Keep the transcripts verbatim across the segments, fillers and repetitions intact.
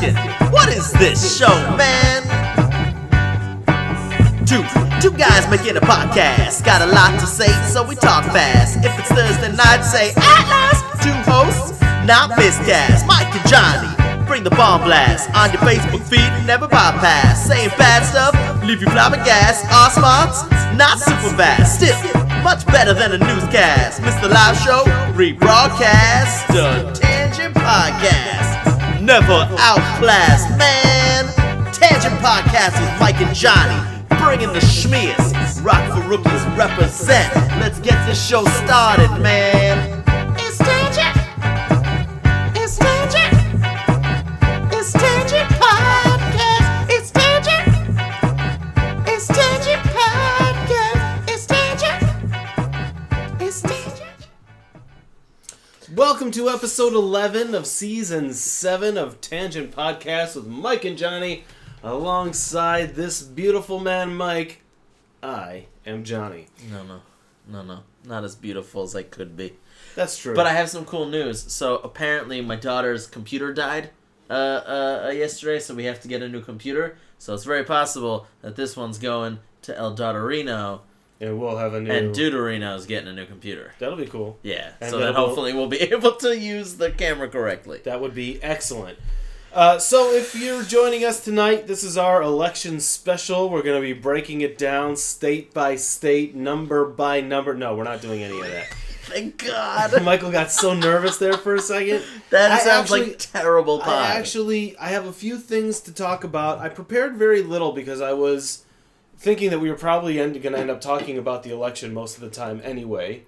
asking, what is this show, man? Two, two guys making a podcast. Got a lot to say, so we talk fast. If it's Thursday night, say Atlas. Two hosts, not miscast. Mike and Johnny, bring the bomb blast. On your Facebook feed, never bypass. Saying bad stuff, leave you flabbergasted. Our smarts, not super fast. Still, much better than a newscast. Mister Live Show, rebroadcast. The Tangent Podcast, never outclassed, man. Tangent Podcast with Mike and Johnny, bringing the schmears. Rock for Rookies represent. Let's get this show started, man. It's Tangent. It's Tangent. It's Tangent Podcast. It's Tangent. It's Tangent Podcast. It's Tangent. It's Tangent. Welcome to episode eleven of season seven of Tangent Podcast with Mike and Johnny. Alongside this beautiful man, Mike, I am Johnny. No, no, no, no. Not as beautiful as I could be. That's true. But I have some cool news. So apparently my daughter's computer died uh, uh, yesterday, so we have to get a new computer. So it's very possible that this one's going to El Daughterino, and we'll have a new... and Deuterino's getting a new computer. That'll be cool. Yeah, And so then that'll- hopefully we'll be able to use the camera correctly. That would be excellent. Uh, so if you're joining us tonight, this is our election special. We're going to be breaking it down state by state, number by number. No, we're not doing any of that. Thank God. Michael got so nervous there for a second. That I sounds actually- like terrible pie. I actually, I have a few things to talk about. I prepared very little because I was thinking that we were probably going to end up talking about the election most of the time anyway.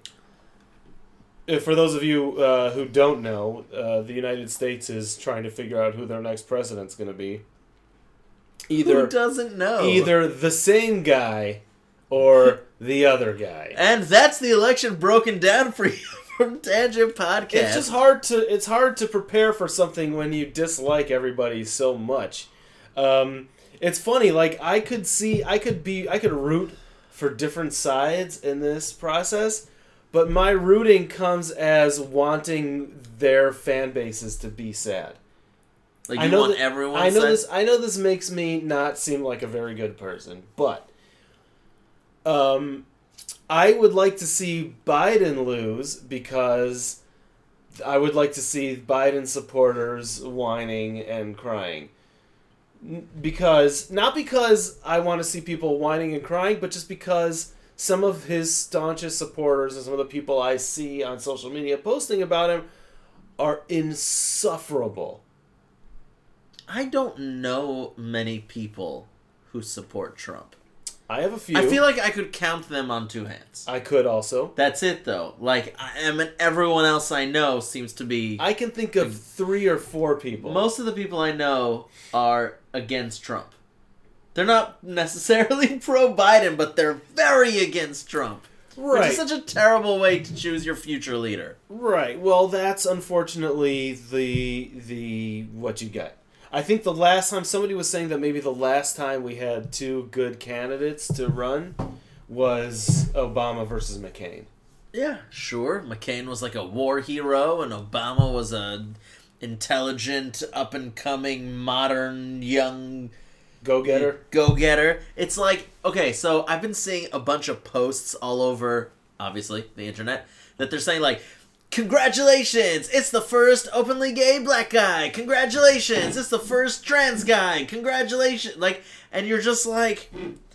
If, for those of you uh, who don't know, uh, the United States is trying to figure out who their next president's going to be. Either Who doesn't know? either the same guy or the other guy. And that's the election broken down for you from Tangent Podcast. It's just hard to it's hard to prepare for something when you dislike everybody so much. Um, it's funny, like I could see, I could be, I could root for different sides in this process, but my rooting comes as wanting their fan bases to be sad. Like I you know want that- everyone I know sad? this. I know this makes me not seem like a very good person, but um, I would like to see Biden lose because I would like to see Biden supporters whining and crying. N- Because not because I want to see people whining and crying, but just because some of his staunchest supporters and some of the people I see on social media posting about him are insufferable. I don't know many people who support Trump. I have a few. I feel like I could count them on two hands. I could also. That's it, though. Like, I, I mean, everyone else I know seems to be... I can think of three or four people. Most of the people I know are against Trump. They're not necessarily pro-Biden, but they're very against Trump. right. Which is such a terrible way to choose your future leader. Right. Well, that's unfortunately the the what you get. I think the last time somebody was saying that maybe the last time we had two good candidates to run was Obama versus McCain. Yeah, sure. McCain was like a war hero, and Obama was a intelligent, up-and-coming, modern, young... Go-getter. Go-getter. It's like, okay, so I've been seeing a bunch of posts all over, obviously, the internet, that they're saying, like, congratulations, it's the first openly gay black guy. Congratulations, it's the first trans guy. Congratulations. Like, and you're just like,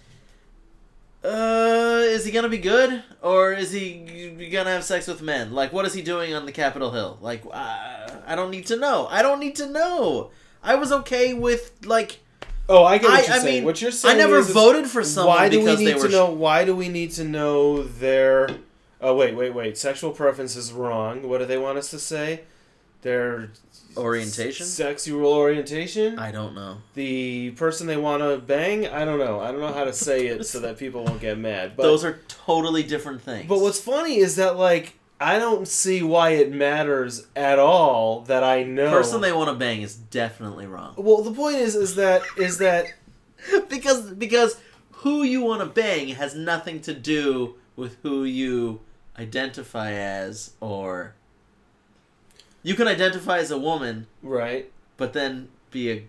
uh, is he gonna be good? Or is he gonna have sex with men? Like, what is he doing on the Capitol Hill? Like, uh, I don't need to know. I don't need to know. I was okay with, like... Oh, I get what I- you're I saying. mean, what you're saying I never is, is voted for someone why do because we they need were to know? Why do we need to know their? Oh, wait, wait, wait. Sexual preference is wrong. What do they want us to say? Their Orientation? sexual orientation. I don't know. The person they want to bang. I don't know. I don't know how to say it so that people won't get mad. But Those are totally different things. But what's funny is that like I don't see why it matters at all that I know. person they want to bang is definitely wrong. Well, the point is, is that is that because because who you want to bang has nothing to do with who you identify as, or you can identify as a woman, right? but then be a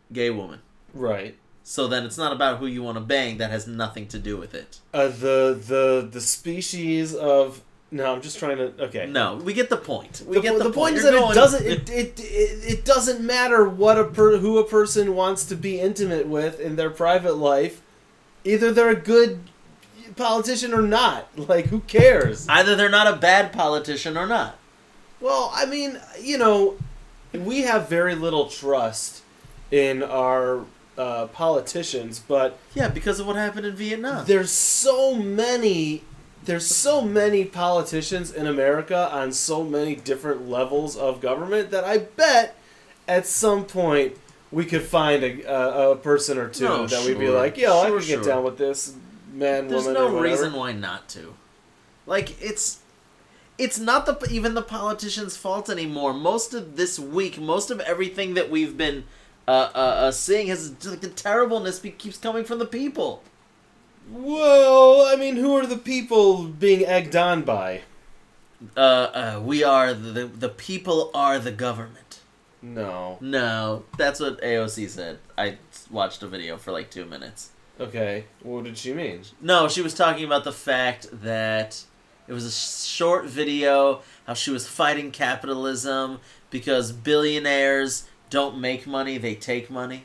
gay woman. Right. So then it's not about who you want to bang. That has nothing to do with it. Uh, the the the species of no, I'm just trying to okay. No, we get the point. We The, get the, the, point is You're that going- it doesn't it, it, it, it doesn't matter what a per, who a person wants to be intimate with in their private life. Either they're a good politician or not. Like, who cares? Either they're not a bad politician or not. Well, I mean, you know, we have very little trust in our uh, politicians, but Yeah, because of what happened in Vietnam. there's so many there's so many politicians in America on so many different levels of government that I bet at some point we could find a, a, a person or two No, that we'd be sure. like, yo, I Sure, could get sure. down with this man, There's woman, no or whatever. reason why not to. Like, it's it's not the even the politicians' fault anymore. Most of this week, most of everything that we've been uh, uh, uh, seeing has like the terribleness be, keeps coming from the people. Well, I mean, who are the people being egged on by? Uh, uh, we are the, the the people are the government. No. No, that's what A O C said. I watched a video for like two minutes. Okay. What did she mean? No, she was talking about the fact that it was a short video, how she was fighting capitalism because billionaires don't make money, they take money.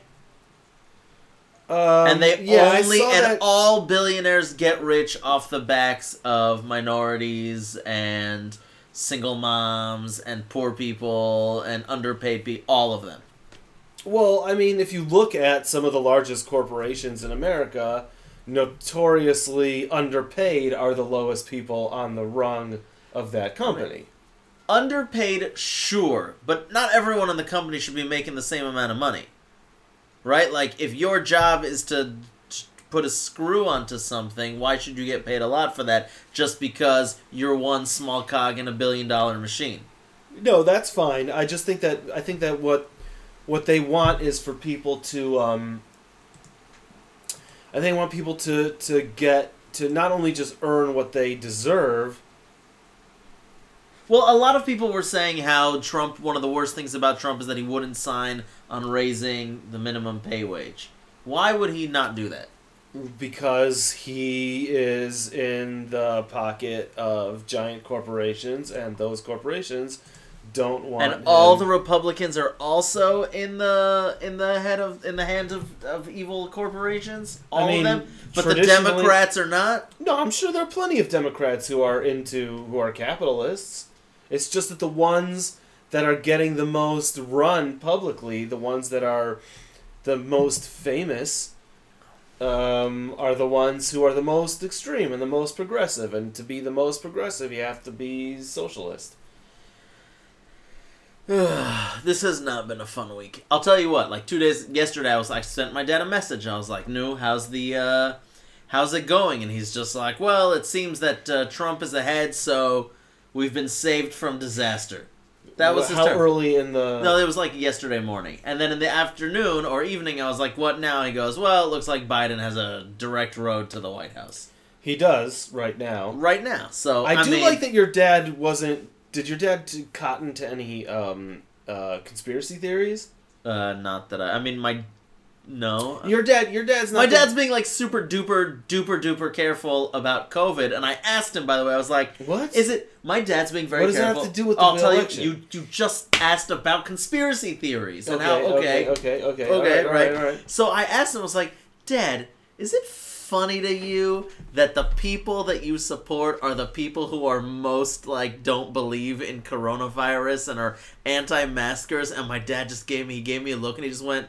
Um, and they yeah, I only, saw and that- all billionaires get rich off the backs of minorities and single moms and poor people and underpaid people, all of them. Well, I mean, if you look at some of the largest corporations in America, notoriously underpaid are the lowest people on the rung of that company. Underpaid, sure, but not everyone in the company should be making the same amount of money. Right? Like, if your job is to t- put a screw onto something, why should you get paid a lot for that just because you're one small cog in a billion dollar machine? No, that's fine. I just think that I think that what what they want is for people to um I think they want people to to get to not only just earn what they deserve. Well, a lot of people were saying how Trump, one of the worst things about Trump is that he wouldn't sign on raising the minimum pay wage. Why would he not do that? Because he is in the pocket of giant corporations, and those corporations don't want. And all him- the Republicans are also in the in the head of in the hands of, of evil corporations. All mean, of them, but the traditionally- Democrats are not. No, I'm sure there are plenty of Democrats who are into who are capitalists. It's just that the ones that are getting the most run publicly, the ones that are the most famous, um, are the ones who are the most extreme and the most progressive. And to be the most progressive, you have to be socialist. This has not been a fun week. I'll tell you what. Like two days yesterday, I was I sent my dad a message. I was like, "No, how's the uh, how's it going?" And he's just like, "Well, it seems that uh, Trump is ahead, so we've been saved from disaster." That was his how term. early in the. No, it was like yesterday morning. And then in the afternoon or evening, I was like, "What now?" He goes, "Well, it looks like Biden has a direct road to the White House He does right now. right now." So I, I, do mean, like that your dad wasn't. Did your dad t- cotton to any um, uh, conspiracy theories? Uh, not that I. I mean, my no. Your dad. Your dad's not. My the- dad's being like super duper duper duper careful about COVID, and I asked him. By the way, I was like, What? is it?" My dad's being very What does that careful. have to do with the I'll tell election? you, you. You just asked about conspiracy theories and Okay, how okay, okay, okay, okay, okay, all right, all right. right, all right. So I asked him. I was like, "Dad, is it funny to you that the people that you support are the people who are most like don't believe in coronavirus and are anti-maskers?" And my dad just gave me he gave me a look and he just went.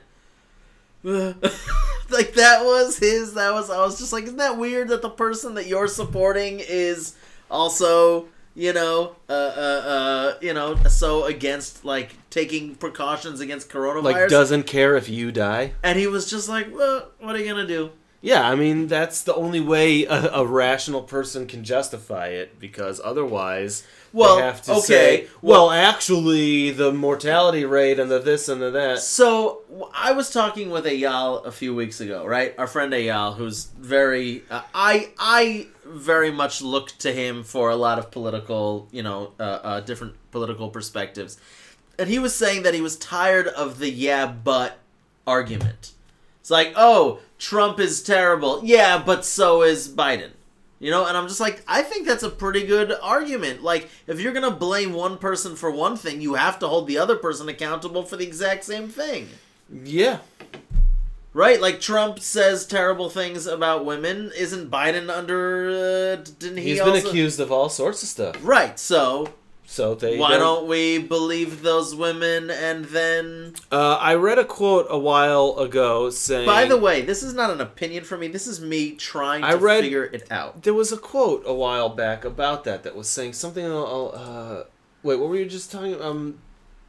Like that was his that was I was just like, isn't that weird that the person that you're supporting is also, you know, uh uh uh you know, so against like taking precautions against coronavirus? Like, doesn't care if you die. And he was just like, well, what are you gonna do? Yeah, I mean that's the only way a, a rational person can justify it, because otherwise Well, they have to okay, say, well- well, actually, the mortality rate and the this and the that. So w- I was talking with Eyal a few weeks ago, right? Our friend Eyal, who's very, uh, I I very much look to him for a lot of political, you know, uh, uh, different political perspectives, and he was saying that he was tired of the yeah but argument. It's like, oh, Trump is terrible. Yeah, but so is Biden. You know, and I'm just like, I think that's a pretty good argument. Like, if you're going to blame one person for one thing, you have to hold the other person accountable for the exact same thing. Yeah. Right? Like, Trump says terrible things about women. Isn't Biden under... Uh, didn't he He's also... been accused of all sorts of stuff. Right, so... So they Why don't we believe those women and then... Uh, I read a quote a while ago saying... By the way, this is not an opinion for me. This is me trying to I read, figure it out. There was a quote a while back about that that was saying something... Uh, wait, what were you just talking about? Um,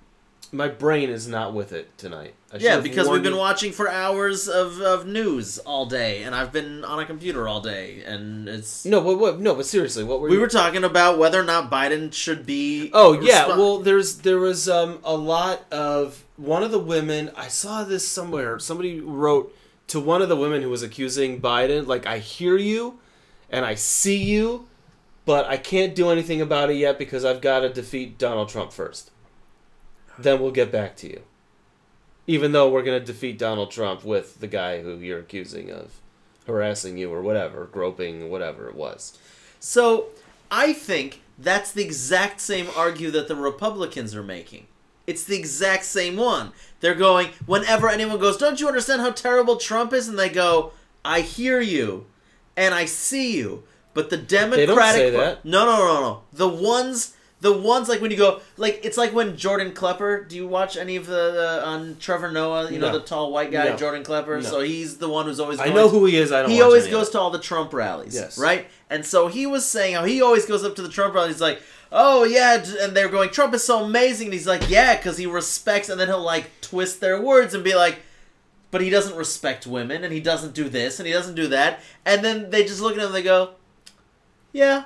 my brain is not with it tonight. I Yeah, because we've been you. watching for hours of, of news all day, and I've been on a computer all day, and it's... No, but what? No, but seriously, what were we you... were talking about whether or not Biden should be... Oh, yeah, resp- well, there's there was um, a lot of... One of the women... I saw this somewhere. Somebody wrote to one of the women who was accusing Biden, like, I hear you, and I see you, but I can't do anything about it yet because I've got to defeat Donald Trump first. Then we'll get back to you. Even though we're going to defeat Donald Trump with the guy who you're accusing of harassing you or whatever, groping, whatever it was. So, I think that's the exact same argument that the Republicans are making. It's the exact same one. They're going, whenever anyone goes, don't you understand how terrible Trump is? And they go, I hear you, and I see you. But the Democratic... They don't say that. No, no, no, no. The ones... The ones, like, when you go... Like, it's like when Jordan Klepper... Do you watch any of the... the on Trevor Noah? You No. know, the tall white guy, No. Jordan Klepper? No. So he's the one who's always I going... know who he is. I don't He watch always any goes of it. to all the Trump rallies, Yes. right? And so he was saying how he always goes up to the Trump rallies. He's like, oh, yeah. And they're going, Trump is so amazing. And he's like, yeah, because he respects... And then he'll, like, twist their words and be like... But he doesn't respect women, and he doesn't do this, and he doesn't do that. And then they just look at him and they go, yeah.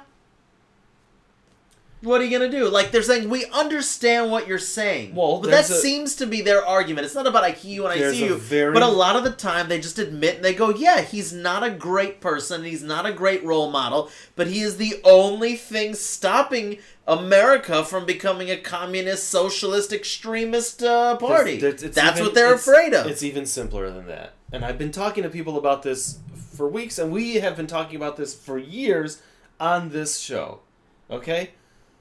What are you going to do? Like, they're saying, we understand what you're saying. Well, but that there's a- seems to be their argument. It's not about I hear you and I There's see a you. very- But a lot of the time, they just admit, and they go, yeah, he's not a great person, he's not a great role model, but he is the only thing stopping America from becoming a communist, socialist, extremist uh, party. There's- there's- it's That's even- what they're it's- afraid of. It's even simpler than that. And I've been talking to people about this for weeks, and we have been talking about this for years on this show. Okay?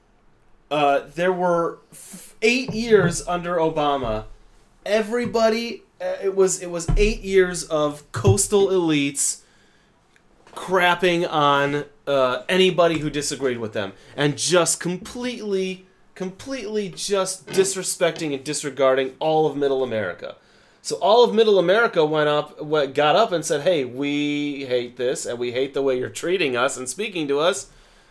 Uh, there were f- eight years under Obama. Everybody, uh, it was it was eight years of coastal elites crapping on uh, anybody who disagreed with them, and just completely, completely just disrespecting and disregarding all of Middle America. So all of Middle America went up, went, got up, and said, "Hey, we hate this, and we hate the way you're treating us and speaking to us.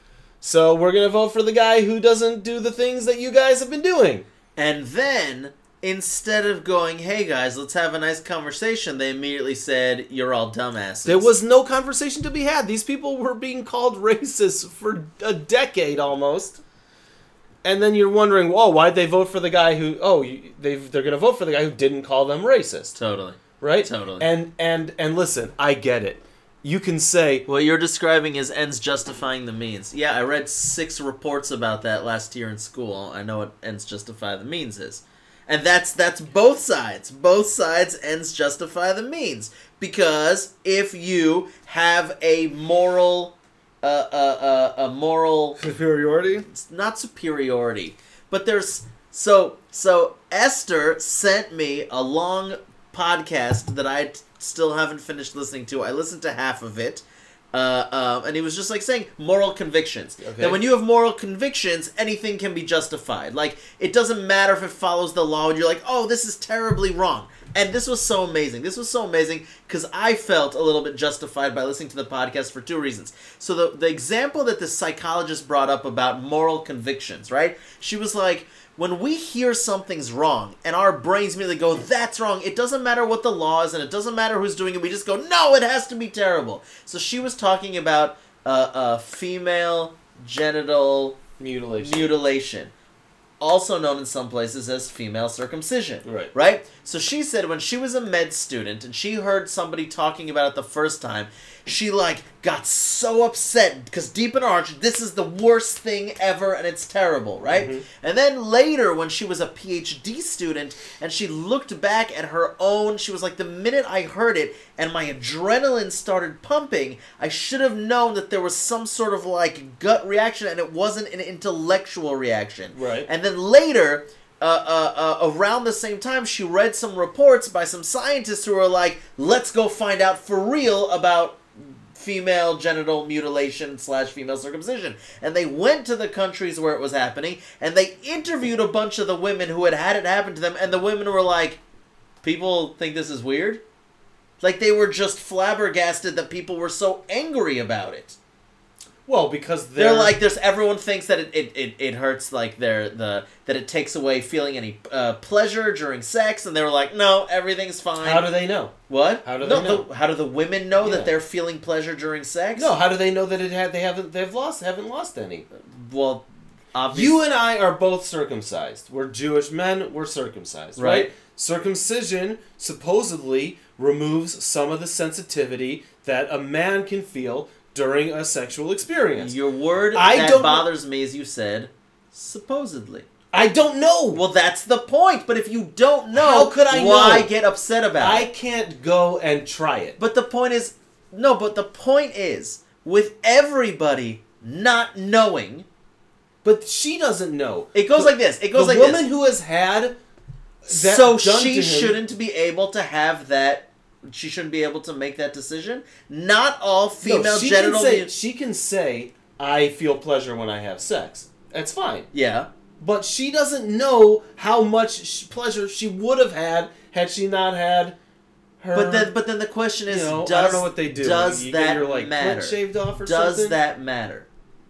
So we're going to vote for the guy who doesn't do the things that you guys have been doing." And then, instead of going, hey guys, let's have a nice conversation, they immediately said, you're all dumbasses. There was no conversation to be had. These people were being called racist for a decade almost. And then you're wondering, oh, why'd they vote for the guy who, oh, you, they've, they're going to vote for the guy who didn't call them racist. Totally. Right? Totally. And, and, and listen, I get it. You can say... What you're describing is ends justifying the means. Yeah, I read six reports about that last year in school. I know what ends justify the means is. And that's that's both sides. Both sides ends justify the means. Because if you have a moral... Uh, uh, uh, a moral... Superiority? It's not superiority. But there's... So, so Esther sent me a long podcast that I still haven't finished listening to. I listened to half of it. Uh, uh, and he was just like saying moral convictions. Okay. That when you have moral convictions, anything can be justified. Like, it doesn't matter if it follows the law and you're like, oh, this is terribly wrong. And this was so amazing. This was so amazing because I felt a little bit justified by listening to the podcast for two reasons. So the, the example that the psychologist brought up about moral convictions, right? She was like, when we hear something's wrong and our brains immediately go, that's wrong, it doesn't matter what the law is and it doesn't matter who's doing it, we just go, no, it has to be terrible. So she was talking about uh, uh, female genital Mutilation. mutilation. also known in some places as female circumcision. Right. Right? So she said when she was a med student and she heard somebody talking about it the first time, she, like, got so upset because deep in her heart, this is the worst thing ever and it's terrible, right? Mm-hmm. And then later, when she was a PhD student and she looked back at her own, she was like, the minute I heard it and my adrenaline started pumping, I should have known that there was some sort of, like, gut reaction and it wasn't an intellectual reaction. Right. And then later... Uh, uh, uh, around the same time, she read some reports by some scientists who were like, let's go find out for real about female genital mutilation slash female circumcision. And they went to the countries where it was happening, and they interviewed a bunch of the women who had had it happen to them, and the women were like, people think this is weird? Like, they were just flabbergasted that people were so angry about it. Well, because they're, they're like, there's everyone thinks that it, it, it, it hurts, like, their the that it takes away feeling any uh, pleasure during sex, and they were like, no, everything's fine. How do they know? What? How do no, they know? The, how do the women know Yeah. that they're feeling pleasure during sex? No, how do they know that it had they haven't they've lost haven't lost any? Well, obviously, You and I are both circumcised. We're Jewish men. We're circumcised, right? Right. Circumcision supposedly removes some of the sensitivity that a man can feel during a sexual experience. your word I that don't- bothers me is you said supposedly. I don't know. Well, that's the point. But if you don't know, How could I why know? get upset about I it? can't go and try it. But the point is, no. But the point is, with everybody not knowing, But she doesn't know. it goes The- like this. It goes the like woman this. who has had that So done she to him- shouldn't be able to have that. She shouldn't be able to make that decision. Not all female no, she genital. Can say, mu- she can say, "I feel pleasure when I have sex." That's fine. yeah. But she doesn't know how much sh- pleasure she would have had had she not had her. But then, but then the question is, you know, does I don't know what they do. Does you that get your like matter? clit shaved off or does something? that matter?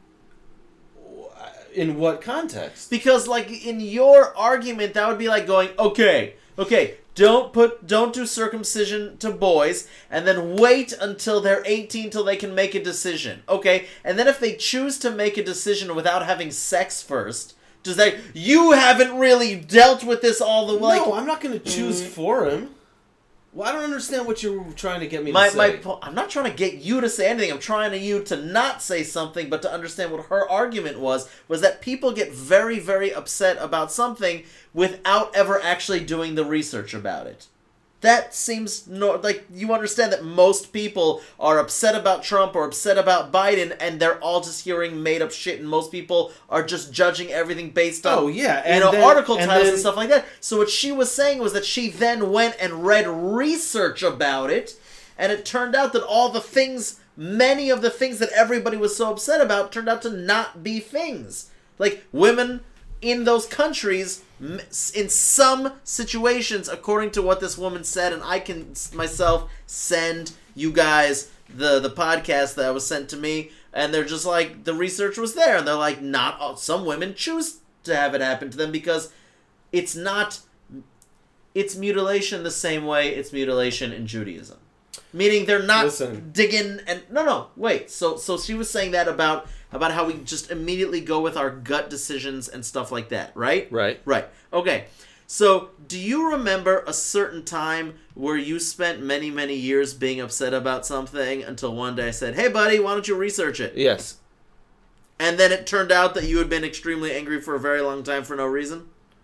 In what context? Because, like, in your argument, that would be like going, okay, okay, don't put, don't do circumcision to boys, and then wait until they're eighteen till they can make a decision, okay? And then if they choose to make a decision without having sex first, does that, you haven't really dealt with this all the way. No, I'm not going to choose Mm. for him. Well, I don't understand what you're trying to get me My, to say. my, po- I'm not trying to get you to say anything. I'm trying to you to not say something, but to understand what her argument was, was that people get very, very upset about something without ever actually doing the research about it. That seems no, like you understand that most people are upset about Trump or upset about Biden, and they're all just hearing made up shit, and most people are just judging everything based on Oh, yeah, you and know then- article and titles then- and stuff like that. So what she was saying was that she then went and read research about it, and it turned out that all the things, many of the things that everybody was so upset about, turned out to not be things. Like women in those countries, m- in some situations, according to what this woman said, and I can s- myself send you guys the the podcast that was sent to me, and they're just like, the research was there, and they're like, not all, some women choose to have it happen to them because it's not, it's mutilation the same way it's mutilation in Judaism. Meaning they're not Listen. digging and no no wait so so she was saying that about about how we just immediately go with our gut decisions and stuff like that, right? Right. Right. Okay. So, do you remember a certain time where you spent many many years being upset about something until one day I said, "Hey buddy, why don't you research it?" Yes. And then it turned out that you had been extremely angry for a very long time for no reason?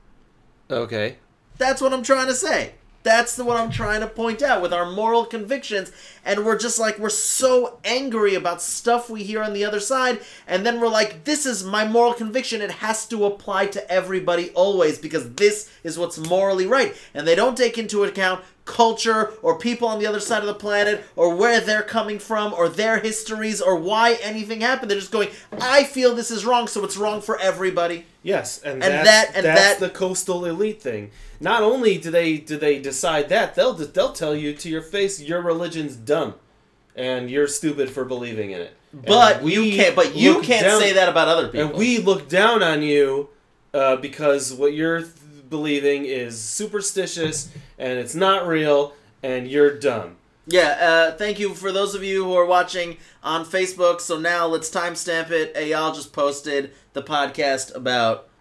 Okay. That's what I'm trying to say. That's the, what I'm trying to point out with our moral convictions. And we're just like, we're so angry about stuff we hear on the other side. And then we're like, this is my moral conviction. It has to apply to everybody always because this is what's morally right. And they don't take into account culture or people on the other side of the planet or where they're coming from or their histories or why anything happened. They're just going, I feel this is wrong, so it's wrong for everybody. Yes, and, And that's, that- and that's that- the coastal elite thing. Not only do they do they decide that, they'll they'll tell you to your face your religion's dumb, and you're stupid for believing in it. But And we you can't. But you look can't down- say that about other people. And we look down on you uh, because what you're th- believing is superstitious and it's not real, and you're dumb. Yeah, uh, thank you for those of you who are watching on Facebook. So now let's timestamp it. Eyal just posted the podcast about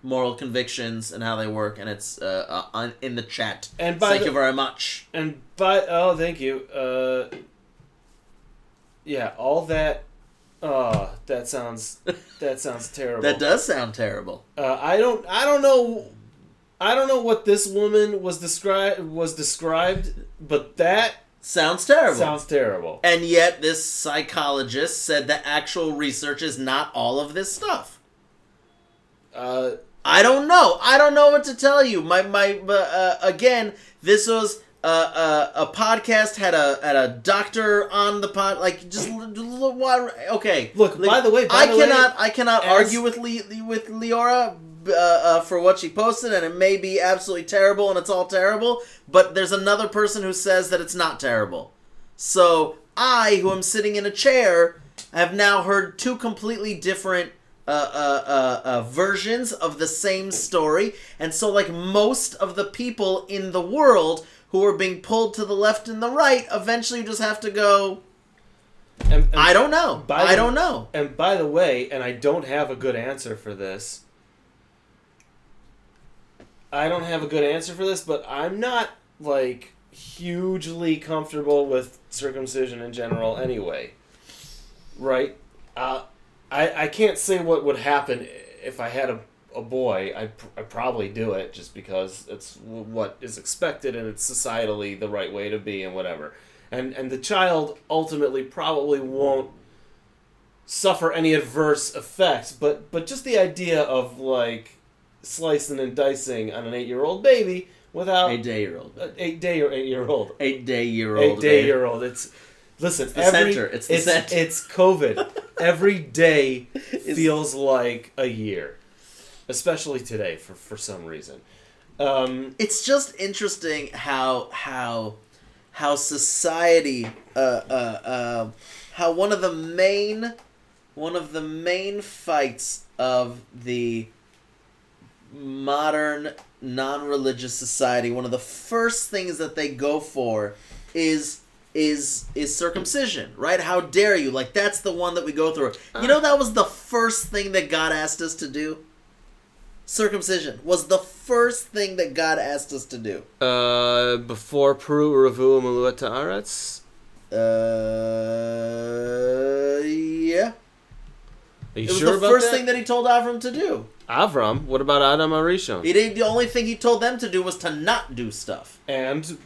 moral convictions and how they work, and it's uh, uh on, in the chat. And by thank the, you very much. And by oh, thank you. Uh, yeah, all that. Oh, that sounds that sounds terrible. That does sound terrible. Uh, I don't I don't know I don't know what this woman was described was described, but that sounds terrible. Sounds terrible. And yet this psychologist said that actual research is not all of this stuff. Uh, I don't know. I don't know what to tell you. My my uh, again, this was uh, uh, a podcast had a had a doctor on the pod. Like just okay. Look, like, by the way, by I the cannot way, I cannot as, argue with Le, with Leora uh, uh, for what she posted, and it may be absolutely terrible, and it's all terrible. But there's another person who says that it's not terrible. So I, who am sitting in a chair, have now heard two completely different uh, uh, uh, uh, versions of the same story. And so, like, most of the people in the world who are being pulled to the left and the right, eventually you just have to go, and, and I don't know. I the, don't know. And by the way, and I don't have a good answer for this. I don't have a good answer for this, but I'm not, like, hugely comfortable with circumcision in general anyway. Right? Uh, I, I can't say what would happen if I had a, a boy. I'd, I'd probably do it just because it's what is expected and it's societally the right way to be and whatever. And, and the child ultimately probably won't suffer any adverse effects, but, but just the idea of, like, slicing and dicing on an eight-year-old baby without... Eight-day-year-old. Uh, eight-day or eight-year-old. Eight-day-year-old. Eight-day-year-old. It's... Listen, it's the every, center. It's the it's, center. It's COVID. Every day feels like a year. Especially today, for, for some reason. Um, it's just interesting how... how how society... Uh, uh, uh, how one of the main... One of the main fights of the... modern non-religious society, one of the first things that they go for is is is circumcision, right? How dare you? Like, that's the one that we go through. You know, that was the first thing that God asked us to do. Circumcision was the first thing that God asked us to do. Uh, before Peru, Ravu, Malua Ta'aretz? Uh, yeah. Are you it was sure the about first that? thing that he told Avram to do. Avram? What about Adam Arishon? He did, the only thing he told them to do was to not do stuff. And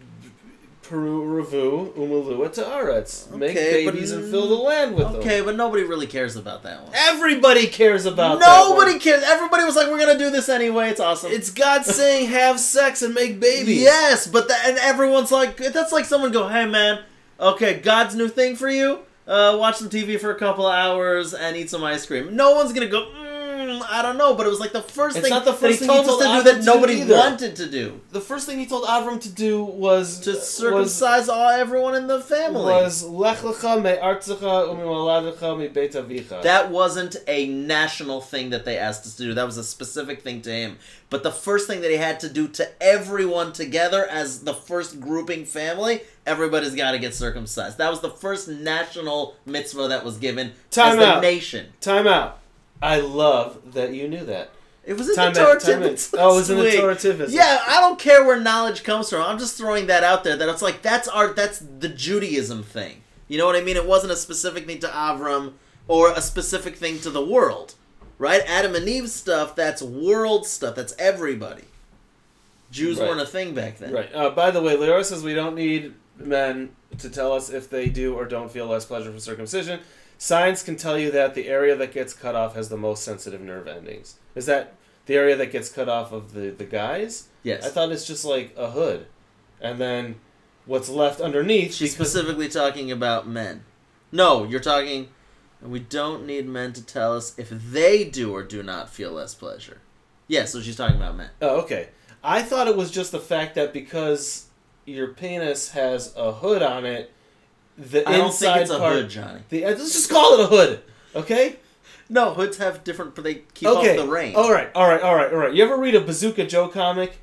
Peru, Ravu, Umalua Ta'aretz. Okay, Make babies but, and fill the land with okay, them. Okay, but nobody really cares about that one. Everybody cares about that Nobody one. cares. Everybody was like, we're going to do this anyway. It's awesome. It's God saying have sex and make babies. Yes, but the, and everyone's like, that's like someone go, hey man, okay, God's new thing for you? Uh, watch some T V for a couple of hours and eat some ice cream. No one's going to go, mm, I don't know, but it was like the first It's thing not the that first he thing told he us to told do Avram that to nobody do either. wanted to do. The first thing he told Avram to do was... To was, circumcise all everyone in the family. Was Lech lecha me'artzecha u'mimoladecha mi'beit avicha. That wasn't a national thing that they asked us to do. That was a specific thing to him. But the first thing that he had to do to everyone together as the first grouping family, everybody's got to get circumcised. That was the first national mitzvah that was given Time as the out. nation. Time out. I love that you knew that. It was in Time the Torah out, time Tivus. out. Oh, it was in the Sweet. Torah Tivus. Yeah, I don't care where knowledge comes from. I'm just throwing that out there. That it's like, that's our, that's the Judaism thing. You know what I mean? It wasn't a specific thing to Avram or a specific thing to the world. Right? Adam and Eve stuff, that's world stuff. That's everybody. Jews Right. weren't a thing back then. Right. Uh, by the way, Leora says we don't need men to tell us if they do or don't feel less pleasure from circumcision. Science can tell you that the area that gets cut off has the most sensitive nerve endings. Is that the area that gets cut off of the, the guys? Yes. I thought it's just like a hood. And then what's left underneath... She's because- specifically talking about men. No, you're talking... We don't need men to tell us if they do or do not feel less pleasure. Yeah, so she's talking about men. Oh, okay. I thought it was just the fact that because your penis has a hood on it, the I don't inside think it's a part, hood, Johnny. The, uh, let's just call it a hood, okay? No, hoods have different... They keep Okay. off the rain. All right, all right, all right, all right. You ever read a Bazooka Joe comic?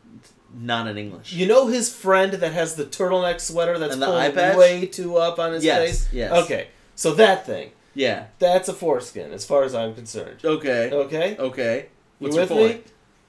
Not in English. You know his friend that has the turtleneck sweater that's And the eye pulled patch? way too up on his Yes, face? yes. Okay, so that thing. Yeah. That's a foreskin, as far as I'm concerned. Okay. Okay? Okay. You What's your with me? point?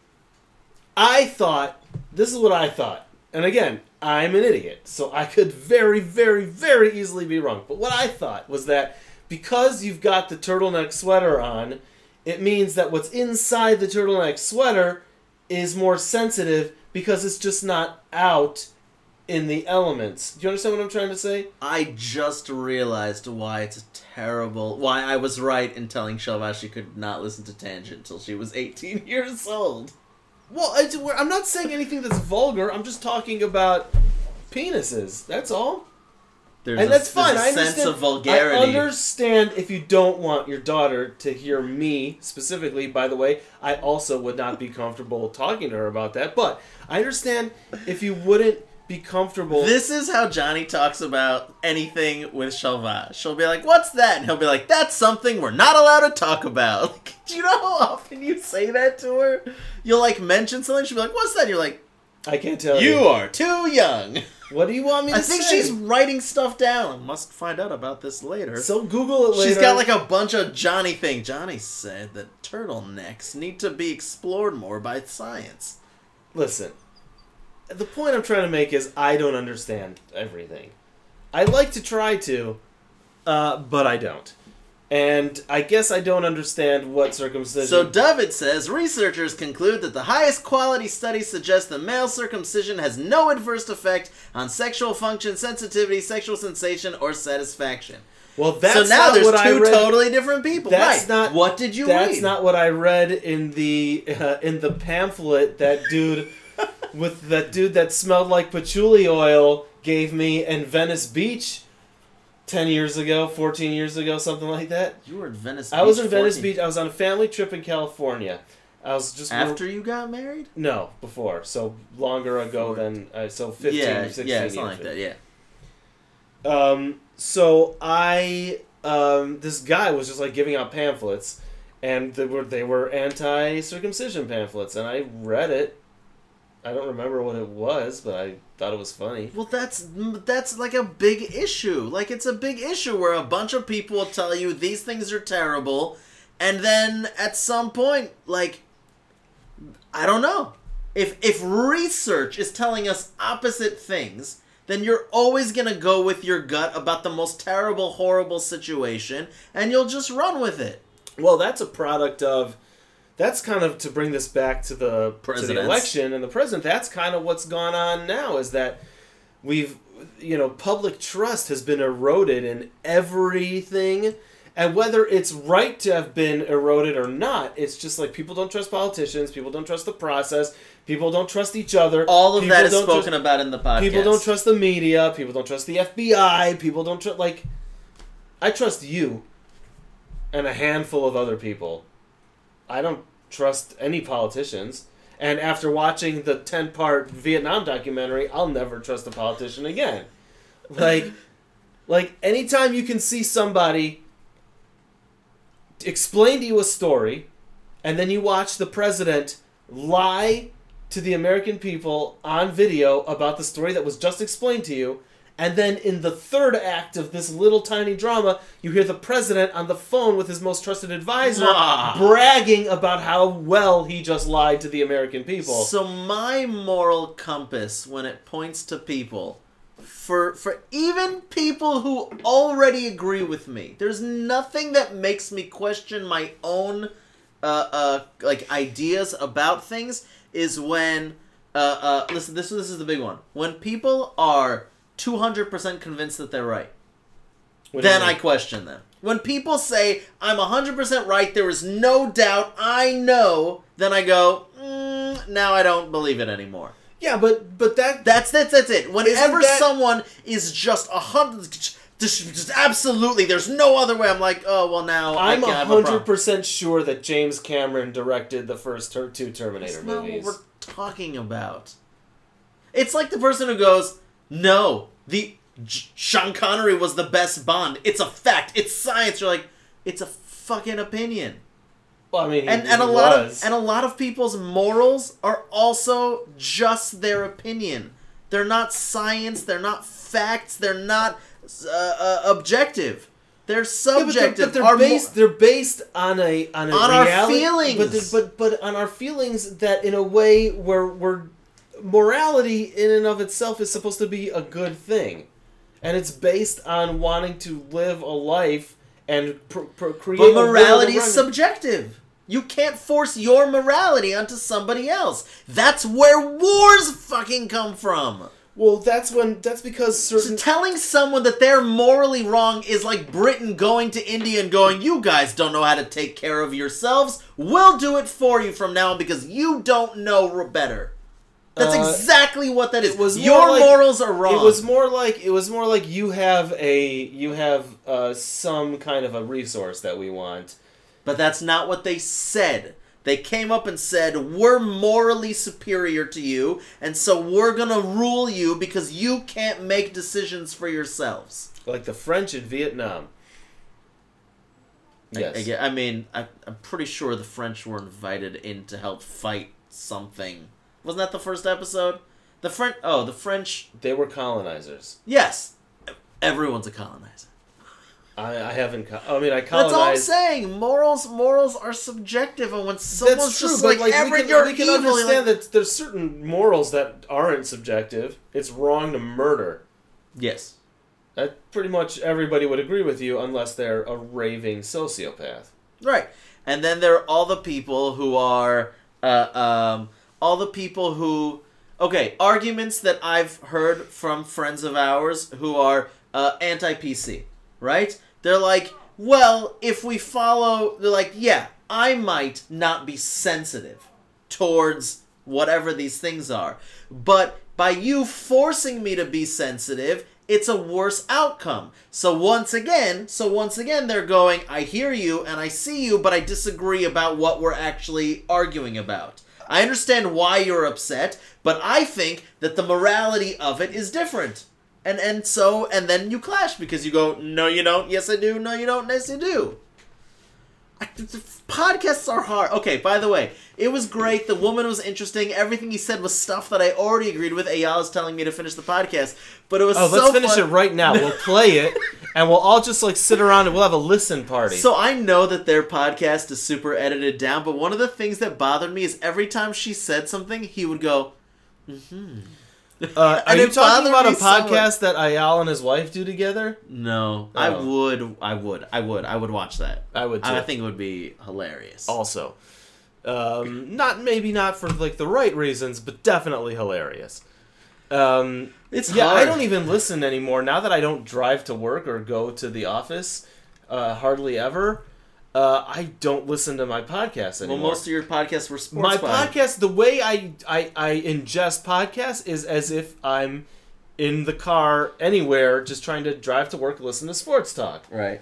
I thought, this is what I thought. And again, I'm an idiot, so I could very, very, very easily be wrong. But what I thought was that because you've got the turtleneck sweater on, it means that what's inside the turtleneck sweater is more sensitive because it's just not out in the elements. Do you understand what I'm trying to say? I just realized why it's a terrible... Why I was right in telling Shelva she could not listen to Tangent until she was eighteen years old. Well, it's, we're- I'm not saying anything that's vulgar. I'm just talking about penises. That's all. There's And a, that's fine. there's a I understand. sense of vulgarity. I understand if you don't want your daughter to hear me specifically. By the way, I also would not be comfortable talking to her about that. But I understand if you wouldn't be comfortable. This is how Johnny talks about anything with Shelva. She'll be like, "What's that?" And he'll be like, "That's something we're not allowed to talk about." Like, do you know how often you say that to her? You'll like mention something, she'll be like, "What's that?" And you're like, I can't tell you. "You are too young." What do you want me to I think say? she's writing stuff down. Must find out about this later. So Google it later. She's got like a bunch of Johnny things. Johnny said that turtlenecks need to be explored more by science. Listen, the point I'm trying to make is I don't understand everything. I like to try to, uh, but I don't. And I guess I don't understand what circumcision... So David says, researchers conclude that the highest quality studies suggest that male circumcision has no adverse effect on sexual function, sensitivity, sexual sensation, or satisfaction. well, that's so now not there's what I two read. totally different people. That's right. not- What did you That's read? not what I read in the uh, in the pamphlet that dude with that dude that smelled like patchouli oil gave me in Venice Beach ten years ago, fourteen years ago, something like that. You were in Venice I was Beach in Venice fourteen Beach. I was on a family trip in California. I was just After you got married? no before, so longer ago Before. than uh, so fifteen, yeah, sixteen yeah, years something like ago. that, yeah. Um, so I, um, this guy was just like giving out pamphlets, and they were they were anti-circumcision pamphlets, and I read it. I don't remember what it was, but I thought it was funny. Well, that's that's like a big issue. Like, it's a big issue where a bunch of people will tell you these things are terrible, and then at some point, like, I don't know. If if research is telling us opposite things, then you're always going to go with your gut about the most terrible, horrible situation, and you'll just run with it. Well, that's a product of. That's kind of to bring this back to the to the Presidents. election and the president. That's kind of what's gone on now. Is that we've you know public trust has been eroded in everything, and whether it's right to have been eroded or not, it's just like people don't trust politicians. People don't trust the process. People don't trust each other. All of people that is don't spoken trust, about in the podcast. People don't trust the media. People don't trust the F B I. People don't trust like. I trust you. And a handful of other people. I don't trust any politicians. And after watching the ten-part Vietnam documentary, I'll never trust a politician again. Like, like anytime you can see somebody explain to you a story, and then you watch the president lie to the American people on video about the story that was just explained to you, and then in the third act of this little tiny drama, you hear the president on the phone with his most trusted advisor Ah. bragging about how well he just lied to the American people. So my moral compass, when it points to people, for for even people who already agree with me, there's nothing that makes me question my own uh, uh, like ideas about things. Is when uh, uh, listen, this this is the big one. When people are two hundred percent convinced that they're right, What do you then I mean? question them. When people say, I'm one hundred percent right, there is no doubt, I know, then I go, mm, now I don't believe it anymore. Yeah, but but that That's that's, that's it. Whenever that- someone is just a hundred, just, just absolutely, there's no other way, I'm like, oh, well, now I'm I a can't have a hundred problem. percent sure that James Cameron directed the first ter- two Terminator That's not movies. what we're talking about. It's like the person who goes, no, the J- Sean Connery was the best Bond. It's a fact. It's science. You're like, it's a fucking opinion. Well, I mean, he, And he and a lot was. of and a lot of people's morals are also just their opinion. They're not science. They're not facts. They're not uh, uh, objective. They're Yeah, but subjective. they're, but they're Our mo- based. They're based on a on a On our reality, feelings. but they're- but but on our feelings that in a way where where morality in and of itself is supposed to be a good thing, and it's based on wanting to live a life and pr- pr- create. But a world morality is around it. subjective. You can't force your morality onto somebody else. That's where wars fucking come from. Well, that's when that's because certain So telling someone that they're morally wrong is like Britain going to India and going, you guys don't know how to take care of yourselves. We'll do it for you from now on because you don't know better. That's Uh, exactly what that is. it was more Your like- morals are wrong. It was more like it was more like you have a you have uh, some kind of a resource that we want. But that's not what they said. They came up and said, we're morally superior to you, and so we're gonna rule you because you can't make decisions for yourselves. Like the French in Vietnam. I- Yes. I, I mean, I, I'm pretty sure the French were invited in to help fight something. Wasn't that the first episode? The French... Oh, the French... They were colonizers. Yes. Everyone's a colonizer. I, I haven't. Co- I mean, I That's all I'm colonized. saying. Morals morals are subjective, and when someone's That's true, just but like, like Everett, we can, you're we can evil, you're understand like, that there's certain morals that aren't subjective. It's wrong to murder. yes. That pretty much everybody would agree with you, unless they're a raving sociopath. Right. And then there are all the people who are, uh, um, all the people who, okay, arguments that I've heard from friends of ours who are uh, anti-P C, right? They're like, well, if we follow, they're like, yeah, I might not be sensitive towards whatever these things are, but by you forcing me to be sensitive, it's a worse outcome. So once again, so once again, they're going, I hear you and I see you, but I disagree about what we're actually arguing about. I understand why you're upset, but I think that the morality of it is different. And and so, and then you clash because you go, no you don't, yes I do, no you don't, yes you do. I, the, the podcasts are hard. Okay, by the way, it was great. The woman was interesting. Everything he said was stuff that I already agreed with. Ayala's telling me to finish the podcast, but it was Oh, so let's finish fun. it right now. We'll play it, and we'll all just like sit around and we'll have a listen party. So I know that their podcast is super edited down, but one of the things that bothered me is every time she said something, he would go, mm-hmm. uh, are and you it talking bothered about a me so much. podcast that Ayala and his wife do together? No, I Oh. would, I would, I would, I would watch that. I would too. I think it would be hilarious. Also, um, not maybe not for like the right reasons, but definitely hilarious. Um, It's yeah. hard. I don't even listen anymore now that I don't drive to work or go to the office. Uh, hardly ever. Uh, I don't listen to my podcasts Well, anymore. most of your podcasts were sports. My pod. podcast, the way I, I I ingest podcasts is as if I'm in the car anywhere, just trying to drive to work, listen to sports talk. Right.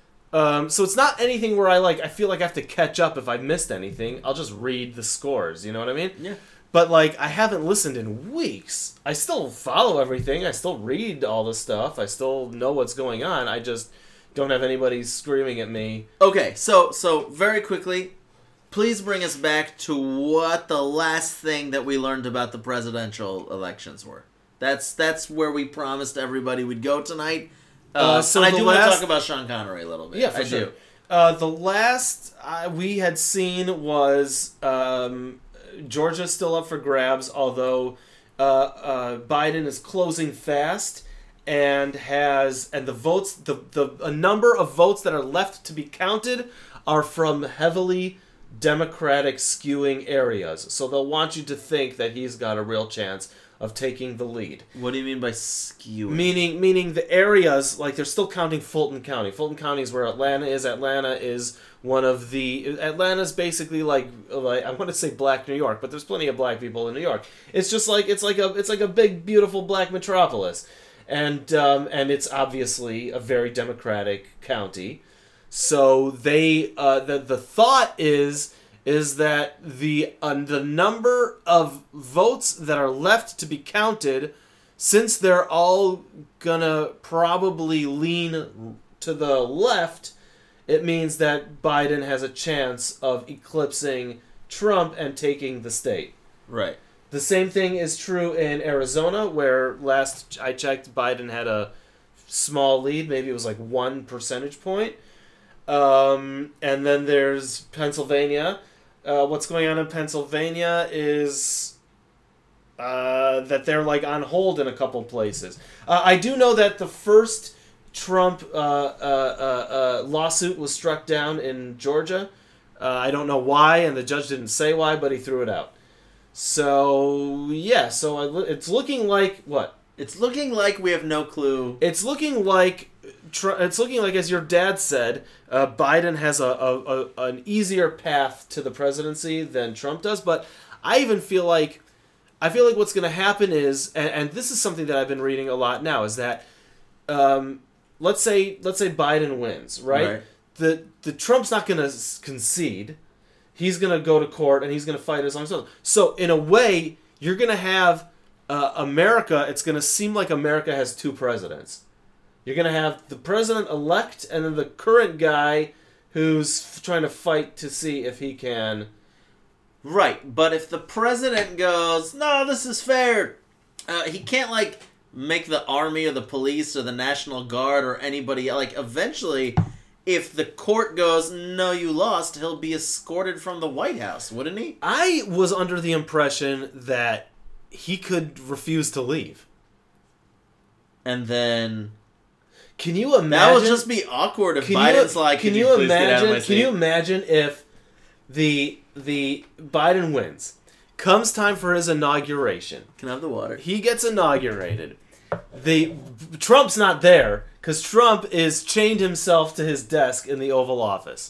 Um, so it's not anything where I like. I feel like I have to catch up if I missed anything. I'll just read the scores. You know what I mean? Yeah. But like, I haven't listened in weeks. I still follow everything. I still read all the stuff. I still know what's going on. I just don't have anybody screaming at me. Okay, so so very quickly, please bring us back to what the last thing that we learned about the presidential elections were. That's that's where we promised everybody we'd go tonight. Uh, Uh, so and I the do want to last- talk about Sean Connery a little bit. Yeah, for I sure. do. Uh, the last uh, we had seen was um, Georgia's still up for grabs, although uh, uh, Biden is closing fast and has and the votes the, the a number of votes that are left to be counted are from heavily Democratic skewing areas. So they'll want you to think that he's got a real chance of taking the lead. What do you mean by skewing? Meaning, meaning the areas, like they're still counting Fulton County. Fulton County is where Atlanta is. Atlanta is one of the. Atlanta's basically like, like I want to say Black New York, but there's plenty of black people in New York. It's just like it's like a it's like a big beautiful black metropolis, and um, and it's obviously a very Democratic county. So they uh, the the thought is. is that the uh, the number of votes that are left to be counted, since they're all gonna probably lean to the left, it means that Biden has a chance of eclipsing Trump and taking the state. Right. The same thing is true in Arizona, where last I checked, Biden had a small lead. Maybe it was like one percentage point. Um, and then there's Pennsylvania. Uh, what's going on in Pennsylvania is uh, that they're like on hold in a couple places. Uh, I do know that the first Trump uh, uh, uh, uh, lawsuit was struck down in Georgia. Uh, I don't know why, and the judge didn't say why, but he threw it out. So, yeah, so I, it's looking like, what? It's looking like we have no clue. It's looking like, it's looking like, as your dad said, uh, Biden has a, a, a an easier path to the presidency than Trump does, but I even feel like, I feel like what's going to happen is, and, and this is something that I've been reading a lot now, is that, um, let's say, let's say Biden wins, right? Right. The, the Trump's not going to concede. He's going to go to court and he's going to fight as long as possible. So, in a way, you're going to have uh, America, it's going to seem like America has two presidents. You're going to have the president-elect and then the current guy who's f- trying to fight to see if he can... Right, but if the president goes, no, this is fair, uh, he can't, like, make the army or the police or the National Guard or anybody, like, eventually... If the court goes, no, you lost, he'll be escorted from the White House, wouldn't he? I was under the impression that he could refuse to leave. And then... Can you imagine... That would just be awkward if can Biden's you, like, can can you, you please imagine, get out of my Can you seat? imagine if the the Biden wins, comes time for his inauguration, Can I have the water? he gets inaugurated, the Trump's not there, because Trump is chained himself to his desk in the Oval Office.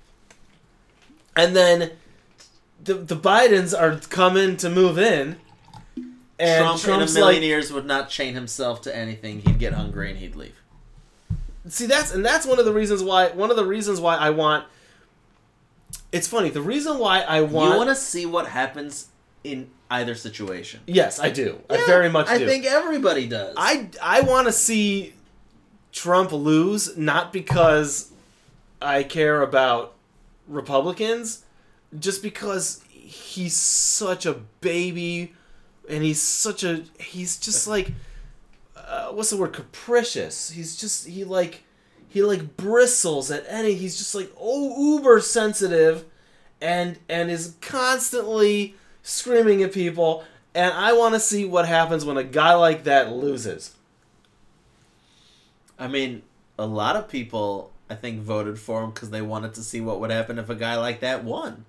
And then the the Bidens are coming to move in. And Trump Trump's in a million like, years would not chain himself to anything. He'd get hungry and he'd leave. see, that's and that's one of the reasons why one of the reasons why I want. It's funny. The reason why I want You want to see what happens in either situation. yes, I do. I Yeah, very much do. I think everybody does. I I want to see Trump lose, not because I care about Republicans, just because he's such a baby, and he's such a he's just like uh, what's the word, capricious. He's just he like he like bristles at any. He's just like oh uber sensitive, and and is constantly screaming at people. And I want to see what happens when a guy like that loses. I mean, a lot of people, I think, voted for him because they wanted to see what would happen if a guy like that won.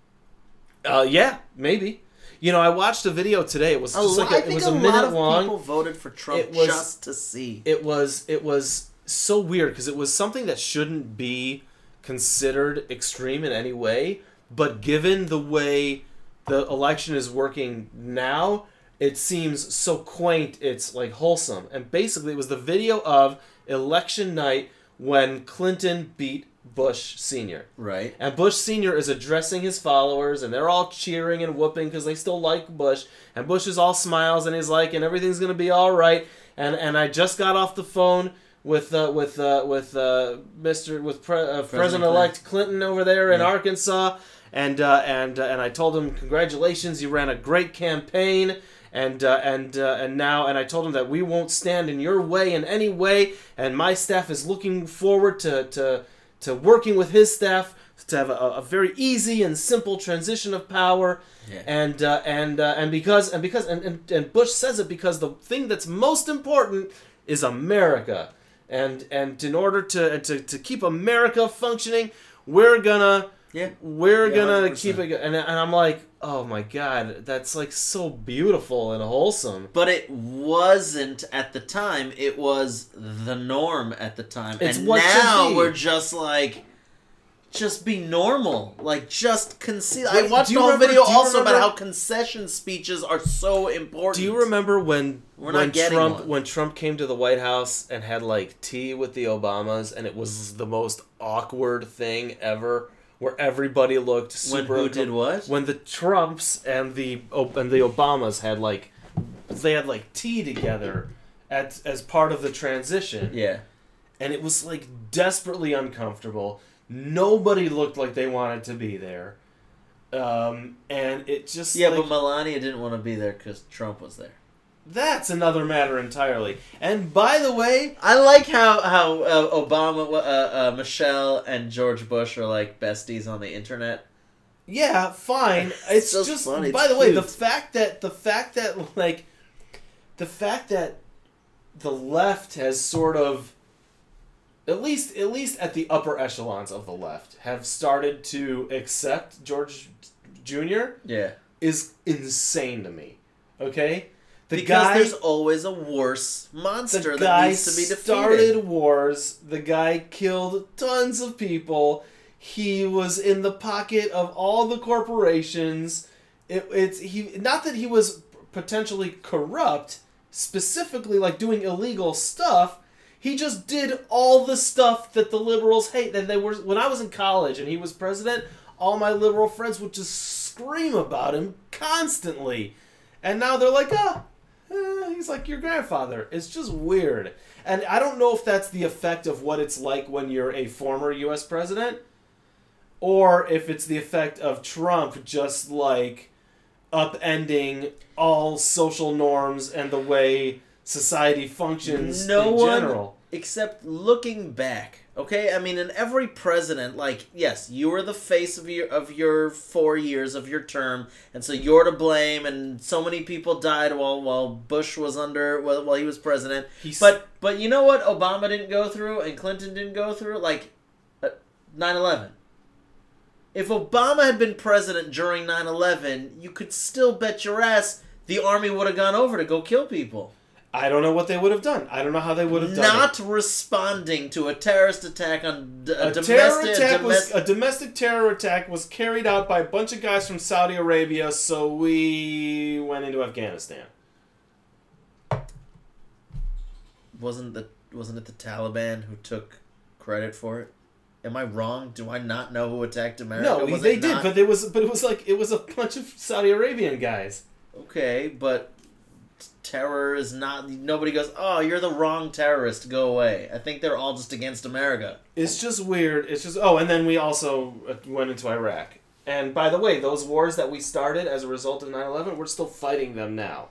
Uh, yeah, maybe. You know, I watched a video today. It was A just lo- like I a, it think was a, a minute lot of long. people voted for Trump It was- just to see. It was it was so weird because it was something that shouldn't be considered extreme in any way, but given the way the election is working now, it seems so quaint. It's like wholesome, and basically, it was the video of election night when Clinton beat Bush Senior Right. And Bush Senior is addressing his followers, and they're all cheering and whooping because they still like Bush. And Bush is all smiles, and he's like, and everything's going to be all right. And and I just got off the phone with uh, with uh, with uh, Mister with Pre- uh, President-elect Clinton over there in Yeah. Arkansas, and uh, and uh, and I told him, congratulations, you ran a great campaign. And uh, and uh, and now and I told him that we won't stand in your way in any way, and my staff is looking forward to to, to working with his staff to have a, a very easy and simple transition of power. Yeah. And uh, and uh, and because and because and, and, and Bush says it because the thing that's most important is America, and and in order to to, to keep America functioning, we're gonna Yeah. we're Yeah, gonna one hundred percent. keep it. And and I'm like, oh my god, that's like so beautiful and wholesome. But it wasn't at the time. It was the norm at the time. It's and what should now be. we're just like, just be normal. Like, just concede. I Wait, watched do the you whole remember- video do you also about remember- how concession speeches are so important. Do you remember when We're not when getting Trump one. when Trump came to the White House and had like tea with the Obamas, and it was the most awkward thing ever, where everybody looked When super who uncom- did what? when the Trumps and the O- and the Obamas had like they had like tea together at as part of the transition. Yeah. And it was like desperately uncomfortable. Nobody looked like they wanted to be there. Um, and it just Yeah, like, but Melania didn't want to be there because Trump was there. That's another matter entirely. And by the way, I like how how uh, Obama, uh, uh, Michelle, and George Bush are like besties on the internet. yeah, fine. It's just just, funny. by It's the way, cute. the fact that the fact that like the fact that the left has sort of at least at least at the upper echelons of the left have started to accept George Junior Yeah. is insane to me. Okay? The Because guy there's always a worse monster the that guy needs to be defeated. started wars. The guy killed tons of people. He was in the pocket of all the corporations. It, it's he not that he was potentially corrupt, specifically like doing illegal stuff. He just did all the stuff that the liberals hate. And they were when I was in college and he was president, all my liberal friends would just scream about him constantly. And now they're like, ah, eh, he's like your grandfather. It's just weird. And I don't know if that's the effect of what it's like when you're a former U S president, or if it's the effect of Trump just like upending all social norms and the way society functions No in one, general. except looking back. Okay, I mean, in every president, like, yes, you were the face of your of your four years of your term, and so you're to blame. And so many people died while while Bush was under while, while he was president. He's- But but you know what Obama didn't go through and Clinton didn't go through, like uh, nine eleven. If Obama had been president during nine eleven, you could still bet your ass the army would have gone over to go kill people. I don't know what they would have done. I don't know how they would have done it. Not responding to a terrorist attack on d- a, A domestic terror attack was domestic. a domestic terror attack was carried out by a bunch of guys from Saudi Arabia, so we went into Afghanistan. Wasn't the wasn't it the Taliban who took credit for it? Am I wrong? Do I not know who attacked America? No, Was they it did, not? but it was but it was like it was a bunch of Saudi Arabian guys. Okay, but terror is not. Nobody goes, oh, you're the wrong terrorist. Go away. I think they're all just against America. It's just weird. It's just oh, and then we also uh, went into Iraq. And by the way, those wars that we started as a result of nine eleven, we're still fighting them now.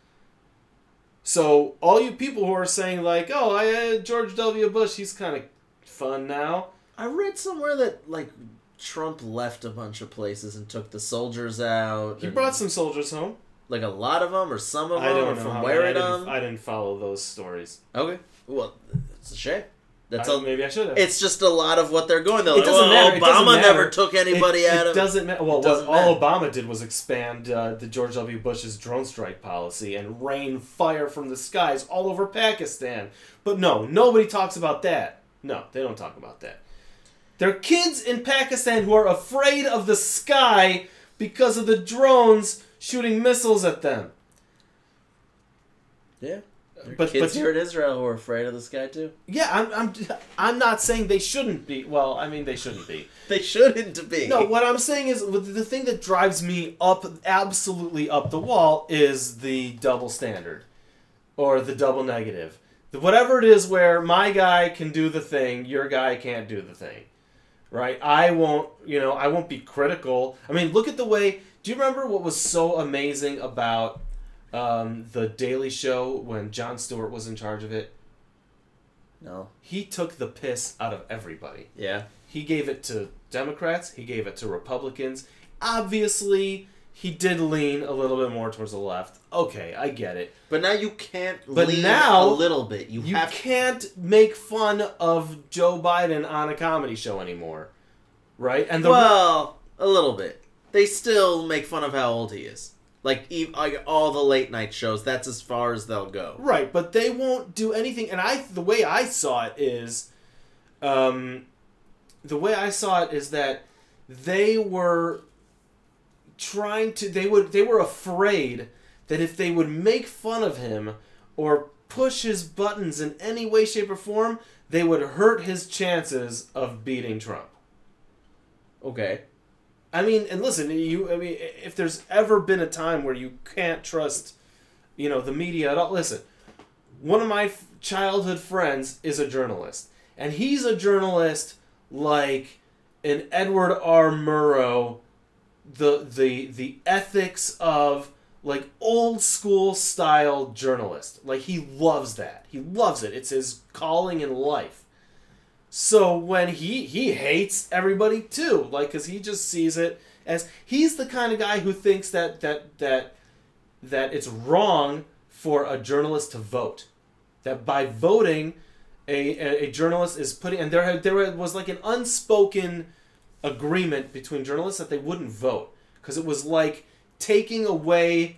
So all you people who are saying like, oh, I uh, George W. Bush, he's kind of fun now. I read somewhere that like Trump left a bunch of places and took the soldiers out. He and- brought some soldiers home. like a lot of them or some of them I don't or know from how where I it didn't, um. I didn't follow those stories. Okay, well, it's a shame. That's I- a, maybe I should have. It's just a lot of what they're going. They're It like, doesn't well, matter. It doesn't Obama matter. never took anybody it, out it of. doesn't matter. Well, it doesn't what all matter. Obama did was expand uh, the George W. Bush's drone strike policy and rain fire from the skies all over Pakistan. But no, nobody talks about that. No, they don't talk about that. There are kids in Pakistan who are afraid of the sky because of the drones shooting missiles at them. Yeah, there are But- kids but- here in Israel who are afraid of the sky too. Yeah, I'm, I'm, I'm not saying they shouldn't be. Well, I mean, they shouldn't be. They shouldn't be. No, what I'm saying is the thing that drives me up, absolutely up the wall, is the double standard. Or the double negative. The, whatever it is where my guy can do the thing, your guy can't do the thing. Right? I won't, you know, I won't be critical. I mean, look at the way, do you remember what was so amazing about um, The Daily Show when Jon Stewart was in charge of it? No. He took the piss out of everybody. Yeah. He gave it to Democrats. He gave it to Republicans. Obviously, he did lean a little bit more towards the left. Okay, I get it. But now you can't But lean now, a little bit. You, You have can't make fun of Joe Biden on a comedy show anymore. Right? And the well, a little bit. They still make fun of how old he is. Like, e- like all the late night shows, that's as far as they'll go. Right, but they won't do anything. And I, the way I saw it is, um, the way I saw it is that they were trying to. They would. They were afraid that if they would make fun of him or push his buttons in any way, shape, or form, they would hurt his chances of beating Trump. Okay. I mean, and listen, you. I mean, if there's ever been a time where you can't trust, you know, the media at all. Listen, one of my f- childhood friends is a journalist, and he's a journalist like an Edward R. Murrow. The the the ethics of like old school style journalist. Like he loves that. He loves it. It's his calling in life. So when he he hates everybody too, like because he just sees it as he's the kind of guy who thinks that that that that it's wrong for a journalist to vote. That by voting, a a, a journalist is putting and there there was like an unspoken agreement between journalists that they wouldn't vote because it was like taking away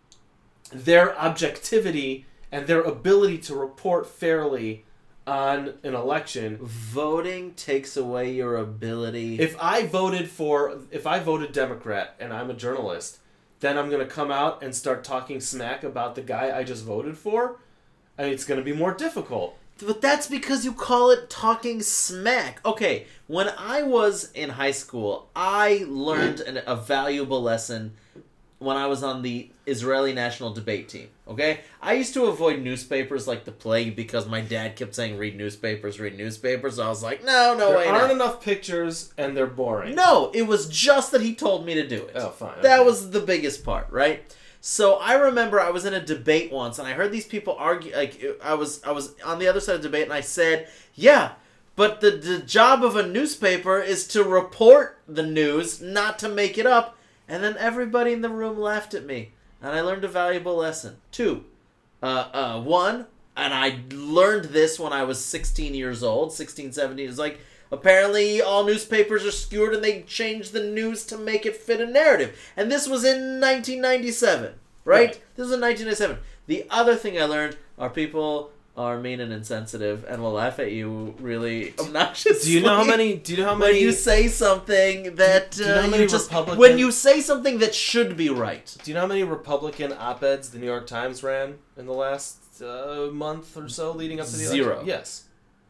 their objectivity and their ability to report fairly on an election. Voting takes away your ability. If I voted for, if I voted Democrat and I'm a journalist, then I'm going to come out and start talking smack about the guy I just voted for, and it's going to be more difficult. But that's because you call it talking smack. Okay, when I was in high school, I learned an, a valuable lesson when I was on the Israeli national debate team. Okay? I used to avoid newspapers like the plague because my dad kept saying, read newspapers, read newspapers. So I was like, no, no, there wait. There aren't no. enough pictures, and they're boring. No, it was just that he told me to do it. Oh, fine. That okay. was the biggest part, right? So I remember I was in a debate once, and I heard these people argue. Like I was, I was on the other side of the debate, and I said, "Yeah, but the the job of a newspaper is to report the news, not to make it up." And then everybody in the room laughed at me, and I learned a valuable lesson. Two, uh, uh, one, and I learned this when I was sixteen years old, sixteen, seventeen. It's like, apparently all newspapers are skewed and they change the news to make it fit a narrative. And this was in nineteen ninety-seven, right? right? This was in nineteen ninety-seven. The other thing I learned are people are mean and insensitive and will laugh at you really obnoxiously. Do you know how many? Do you know how many? When you say something that do you know how uh, many you just Republican, when you say something that should be right. Do you know how many Republican op-eds the New York Times ran in the last uh, month or so leading up to the election? Zero. Yes.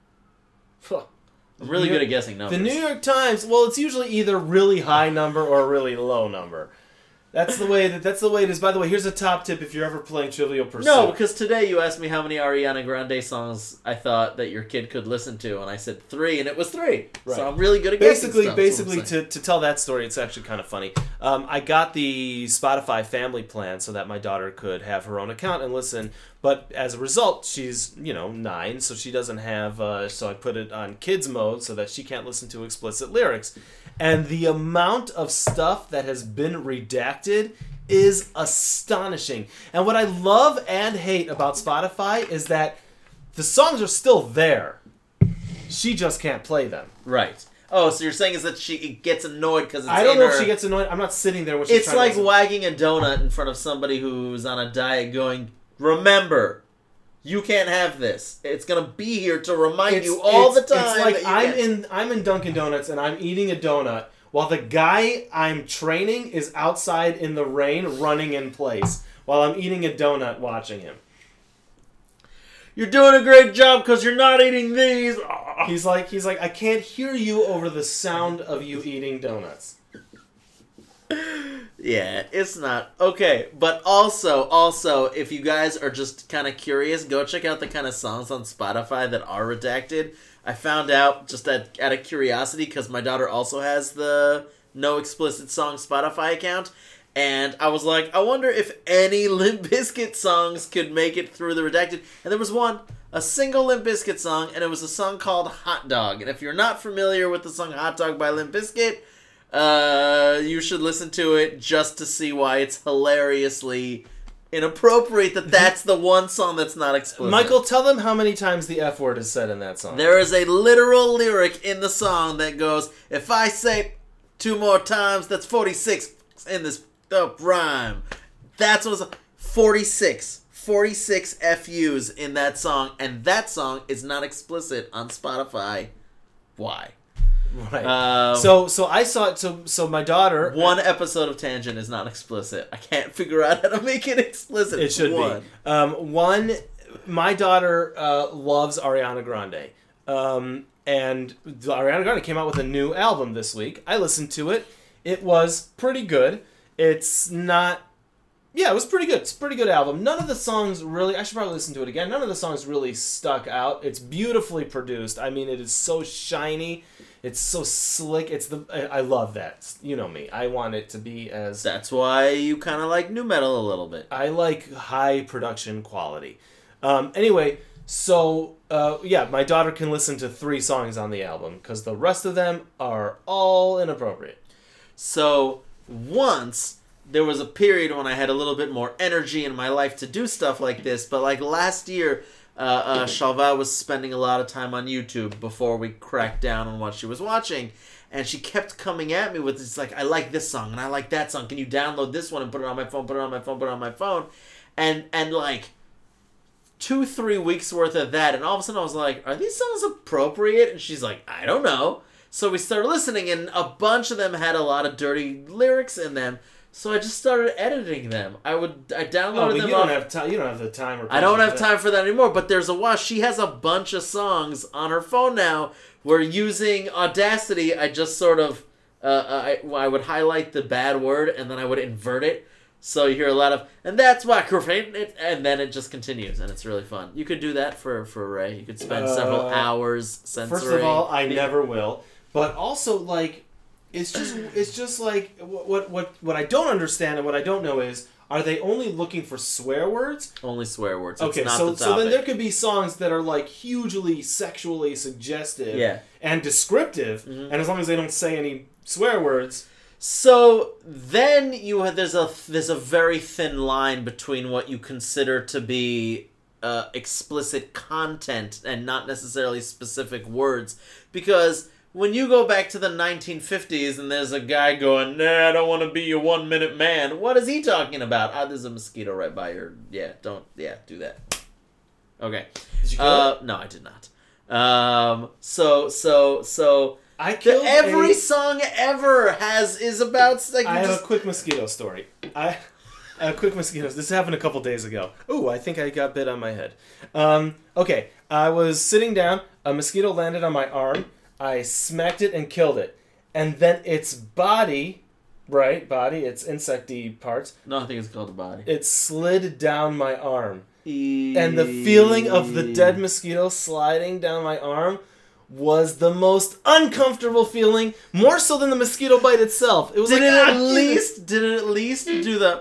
I'm really good at guessing numbers. The New York Times, well, it's usually either really high number or a really low number. That's the way that that's the way it is. By the way, here's a top tip if you're ever playing Trivial Pursuit. No, because today you asked me how many Ariana Grande songs I thought that your kid could listen to, and I said three, and it was three. Right. So I'm really good at basically, guessing stuff. Basically, to, to tell that story, it's actually kind of funny. Um, I got the Spotify family plan so that my daughter could have her own account and listen. But as a result, she's, you know, nine, so she doesn't have, uh, so I put it on kids mode so that she can't listen to explicit lyrics. And the amount of stuff that has been redacted is astonishing. And what I love and hate about Spotify is that the songs are still there. She just can't play them. Right. Oh, so you're saying is that she gets annoyed because it's I don't in know her... if she gets annoyed. I'm not sitting there when she's It's trying like to listen. wagging a donut in front of somebody who's on a diet going, remember, you can't have this. It's going to be here to remind It's- you all the it's- time. It's like that you I'm get- in I'm in Dunkin' Donuts and I'm eating a donut while the guy I'm training is outside in the rain running in place while I'm eating a donut watching him. You're doing a great job because you're not eating these. He's like he's like I can't hear you over the sound of you eating donuts. Yeah, it's not. Okay, but also, also, if you guys are just kind of curious, go check out the kind of songs on Spotify that are redacted. I found out just at, out of curiosity, because my daughter also has the No Explicit Song Spotify account, and I was like, I wonder if any Limp Bizkit songs could make it through the redacted. And there was one, a single Limp Bizkit song, and it was a song called Hot Dog. And if you're not familiar with the song Hot Dog by Limp Bizkit, Uh, you should listen to it just to see why it's hilariously inappropriate that that's the one song that's not explicit. Michael, tell them how many times the F word is said in that song. There is a literal lyric in the song that goes, if I say two more times, that's forty-six in this up rhyme. That's what's forty-six. forty-six F U's in that song, and that song is not explicit on Spotify. Why? Right. Um, so so I saw it. So so my daughter. One episode of Tangent is not explicit. I can't figure out how to make it explicit. It should one. be. Um, one, my daughter uh, loves Ariana Grande. Um, and Ariana Grande came out with a new album this week. I listened to it. It was pretty good. It's not... Yeah, it was pretty good. It's a pretty good album. None of the songs really... I should probably listen to it again. None of the songs really stuck out. It's beautifully produced. I mean, it is so shiny. It's so slick. It's the I, I love that. You know me. I want it to be as That's why you kind of like nu metal a little bit. I like high production quality. Um, anyway, so uh, yeah, my daughter can listen to three songs on the album because the rest of them are all inappropriate. So once there was a period when I had a little bit more energy in my life to do stuff like this, but like last year, uh, uh, Shalva was spending a lot of time on YouTube before we cracked down on what she was watching, and she kept coming at me with this like, I like this song and I like that song. Can you download this one and put it on my phone? Put it on my phone. Put it on my phone, and and like two three weeks worth of that, and all of a sudden I was like, are these songs appropriate? And she's like, I don't know. So we started listening, and a bunch of them had a lot of dirty lyrics in them. So I just started editing them. I would I downloaded Oh, but them. you don't off- have time. You don't have the time. Or I don't have patience for time for that anymore. But there's a watch. She has a bunch of songs on her phone now. Where using Audacity, I just sort of uh, I I would highlight the bad word and then I would invert it. So you hear a lot of, and that's why, and then it just continues, and it's really fun. You could do that for, for Ray. You could spend Uh, several hours censoring. First of all, I the- never will. But also, like, it's just it's just like what what what I don't understand and what I don't know is, are they only looking for swear words? Only swear words. It's Okay, not so the so then topic. there could be songs that are like hugely sexually suggestive Yeah. and descriptive, Mhm. and as long as they don't say any swear words. So then you have, there's a there's a very thin line between what you consider to be uh, explicit content and not necessarily specific words, because when you go back to the nineteen fifties and there's a guy going, nah, I don't want to be your one minute man, what is he talking about? Ah, there's a mosquito right by your, yeah, don't, yeah, do that. Okay. Did you kill Uh, it? no, I did not. Um, so, so, so, I the, killed every a- song ever has, is about, like, you I have just, a quick mosquito story. I, I have quick mosquitoes. This happened a couple days ago. Ooh, I think I got bit on my head. Um, okay, I was sitting down. A mosquito landed on my arm. I smacked it and killed it. And then its body, right, body, its insecty parts, no, I think it's called a body. it slid down my arm. And the feeling of the dead mosquito sliding down my arm was the most uncomfortable feeling, more so than the mosquito bite itself. It was Did like, it "Ah, at damn it." least, did it at least do the,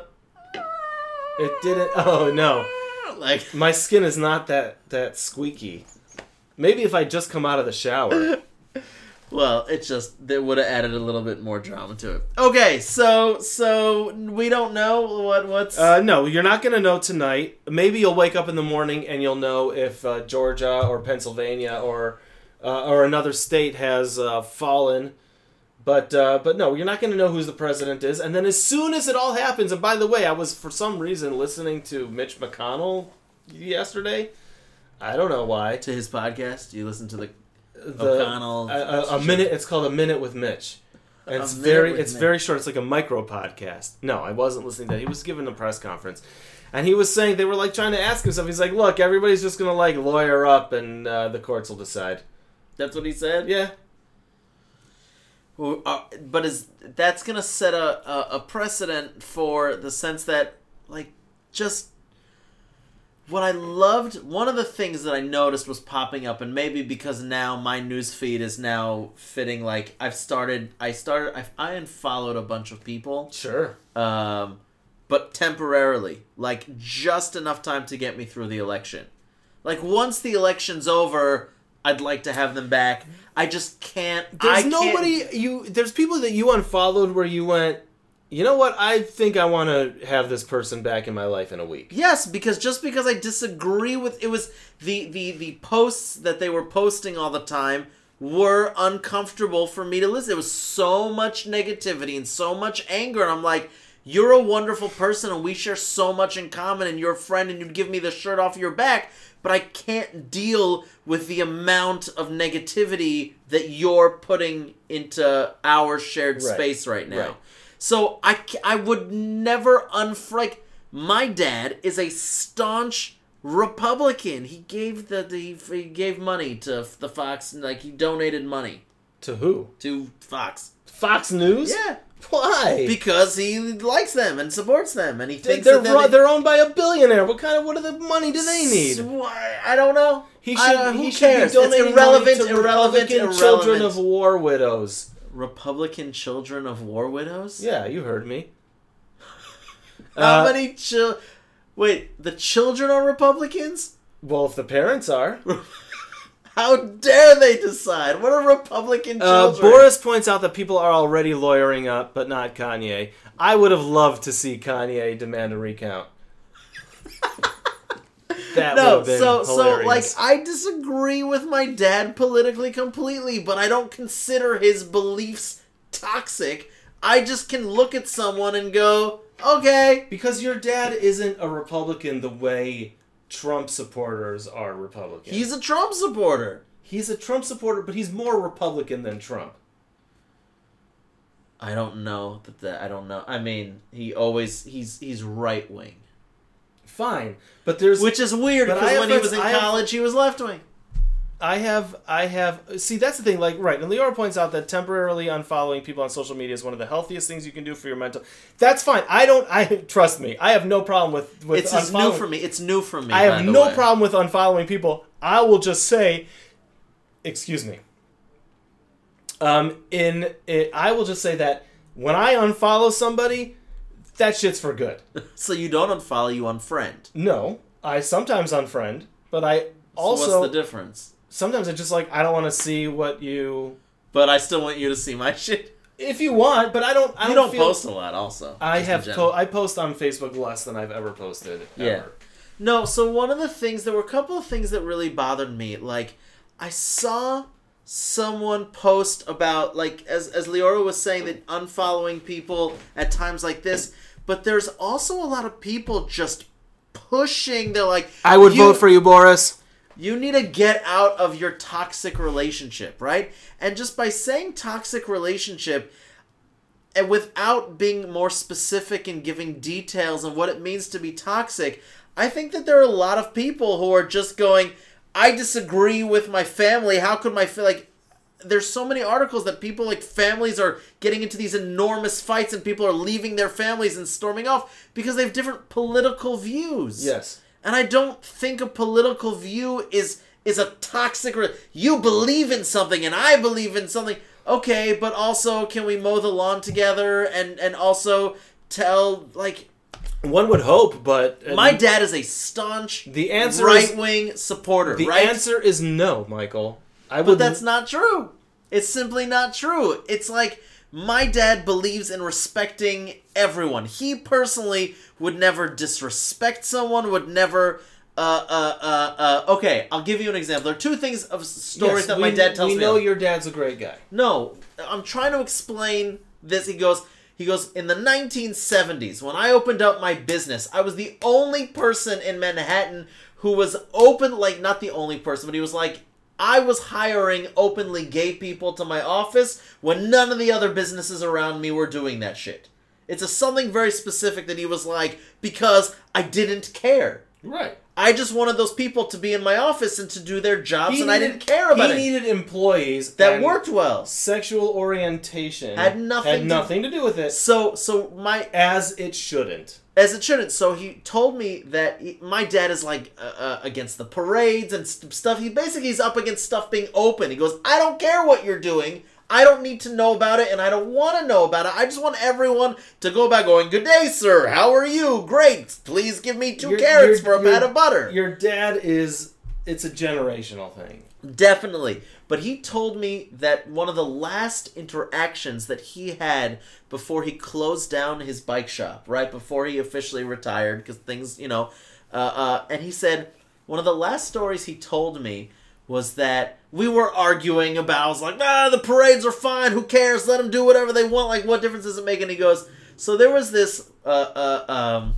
It didn't. Oh no, like, my skin is not that that squeaky. Maybe if I just come out of the shower. well, it just, they would have added a little bit more drama to it. Okay, so, so, we don't know what, what's... Uh, no, you're not gonna know tonight. Maybe you'll wake up in the morning and you'll know if uh, Georgia or Pennsylvania or uh, or another state has uh, fallen. But uh, but no, you're not gonna know who the president is. And then as soon as it all happens, and by the way, I was for some reason listening to Mitch McConnell yesterday. I don't know why. to his podcast, do you listen to the The, O'Connell... a, a, a minute. It's called a minute with Mitch. And A it's Minute very with it's Mitch. very short. It's like a micro podcast. No, I wasn't listening to that. He was giving a press conference, and he was saying they were like trying to ask him stuff. He's like, "Look, everybody's just gonna like lawyer up, and uh, the courts will decide." That's what he said? Yeah. Well, uh, but is that's gonna set a, a a precedent for the sense that, like, just what I loved. One of the things that I noticed was popping up, and maybe because now my news feed is now fitting. Like, I've started, I started, I've, I unfollowed a bunch of people, Sure. um, but temporarily, like just enough time to get me through the election. Like, once the election's over, I'd like to have them back. I just can't. There's I can't- nobody you. There's people that you unfollowed where you went. You know what? I think I want to have this person back in my life in a week. Yes, because just because I disagree with it was the the the posts that they were posting all the time were uncomfortable for me to listen. There was so much negativity and so much anger, and I'm like, you're a wonderful person and we share so much in common and you're a friend and you'd give me the shirt off your back, but I can't deal with the amount of negativity that you're putting into our shared Right. space right now. Right. So I, ca- I would never unfreak. My dad is a staunch Republican. He gave the, the he gave money to the Fox, like he donated money To who? to Fox. Fox News? Yeah. Why? Because he likes them and supports them, and he thinks they're that ru- they're owned by a billionaire. What kind of what are the money do they need? Why? I don't know. He I should. don't- He who should cares? be donating It's irrelevant. money to Irrelevant. Republican Irrelevant. children of war widows. Republican children of war widows. Yeah, you heard me. How Uh, many chil? Wait, the children are Republicans? Well, if the parents are. How dare they decide? What are Republican Uh, children? Boris points out that people are already lawyering up, but not Kanye. I would have loved to see Kanye demand a recount. That would No, have been so so like hilarious. I disagree with my dad politically completely, but I don't consider his beliefs toxic. I just can look at someone and go, okay. Because your dad isn't a Republican the way Trump supporters are Republican. He's a Trump supporter. He's a Trump supporter, but he's more Republican than Trump. I don't know that, that I don't know. I mean, he always he's he's right wing. Fine, but there's Which is weird But I because have when he friends- was in I have- college he was left wing. I have, I have. See, that's the thing. Like, right, and Leora points out that temporarily unfollowing people on social media is one of the healthiest things you can do for your mental. That's fine. I don't. I trust me. I have no problem with with It's just new unfollowing- for me. It's new for me. I by have the no way. problem with unfollowing people. I will just say, excuse me. Um, in it, I will just say that when I unfollow somebody, that shit's for good. So you don't unfollow, you unfriend. No, I sometimes unfriend, but I also so what's the difference? sometimes it's just like I don't want to see what you. But I still want you to see my shit. If you want, but I don't. I You don't, don't feel, post a lot, also. I just in have. general. Po- I post on Facebook less than I've ever posted. Yeah. Ever. No, so one of the things, there were a couple of things that really bothered me. Like, I saw someone post about, like, as, as Leora was saying, that unfollowing people at times like this, but there's also a lot of people just pushing. They're like, I would "You- vote for you, Boris. You need to get out of your toxic relationship, right? And just by saying toxic relationship, and without being more specific and giving details on what it means to be toxic, I think that there are a lot of people who are just going, I disagree with my family. How could my, fa-? like, there's so many articles that people, like, families are getting into these enormous fights and people are leaving their families and storming off because they have different political views. Yes. And I don't think a political view is is a toxic... Re- you believe in something and I believe in something. Okay, but also can we mow the lawn together and, and also tell, like... One would hope, but uh, My dad is a staunch the answer is right-wing supporter, the right? answer is no, Michael. I But would. that's not true. It's simply not true. It's like, my dad believes in respecting everyone. He personally would never disrespect someone, would never... Uh, uh, uh, uh, okay, I'll give you an example. There are two things of stories Yes, that we, my dad tells we me. know your dad's a great guy. No, I'm trying to explain this. He goes, he goes, in the nineteen seventies, when I opened up my business, I was the only person in Manhattan who was open, like, not the only person, but he was like, I was hiring openly gay people to my office when none of the other businesses around me were doing that shit. It's a something very specific that he was like, because I didn't care. Right. I just wanted those people to be in my office and to do their jobs, He and I needed- didn't care about he it. He needed employees That and worked well. Sexual orientation Had nothing had to- nothing to do with it, So, so my as it shouldn't. as it shouldn't. So he told me that he, my dad is like uh, uh, against the parades and st- stuff. He basically is up against stuff being open. He goes, I don't care what you're doing. I don't need to know about it, and I don't want to know about it. I just want everyone to go back going, good day, sir. How are you? Great. Please give me two Your- carrots your- for a your- pat of butter. Your dad is. It's a generational thing. Definitely. But he told me that one of the last interactions that he had before he closed down his bike shop, right before he officially retired, because things, you know, uh, uh, and he said one of the last stories he told me was that we were arguing about, I was like, ah, the parades are fine, who cares, let them do whatever they want, like, what difference does it make? And he goes, so there was this, uh, uh, um,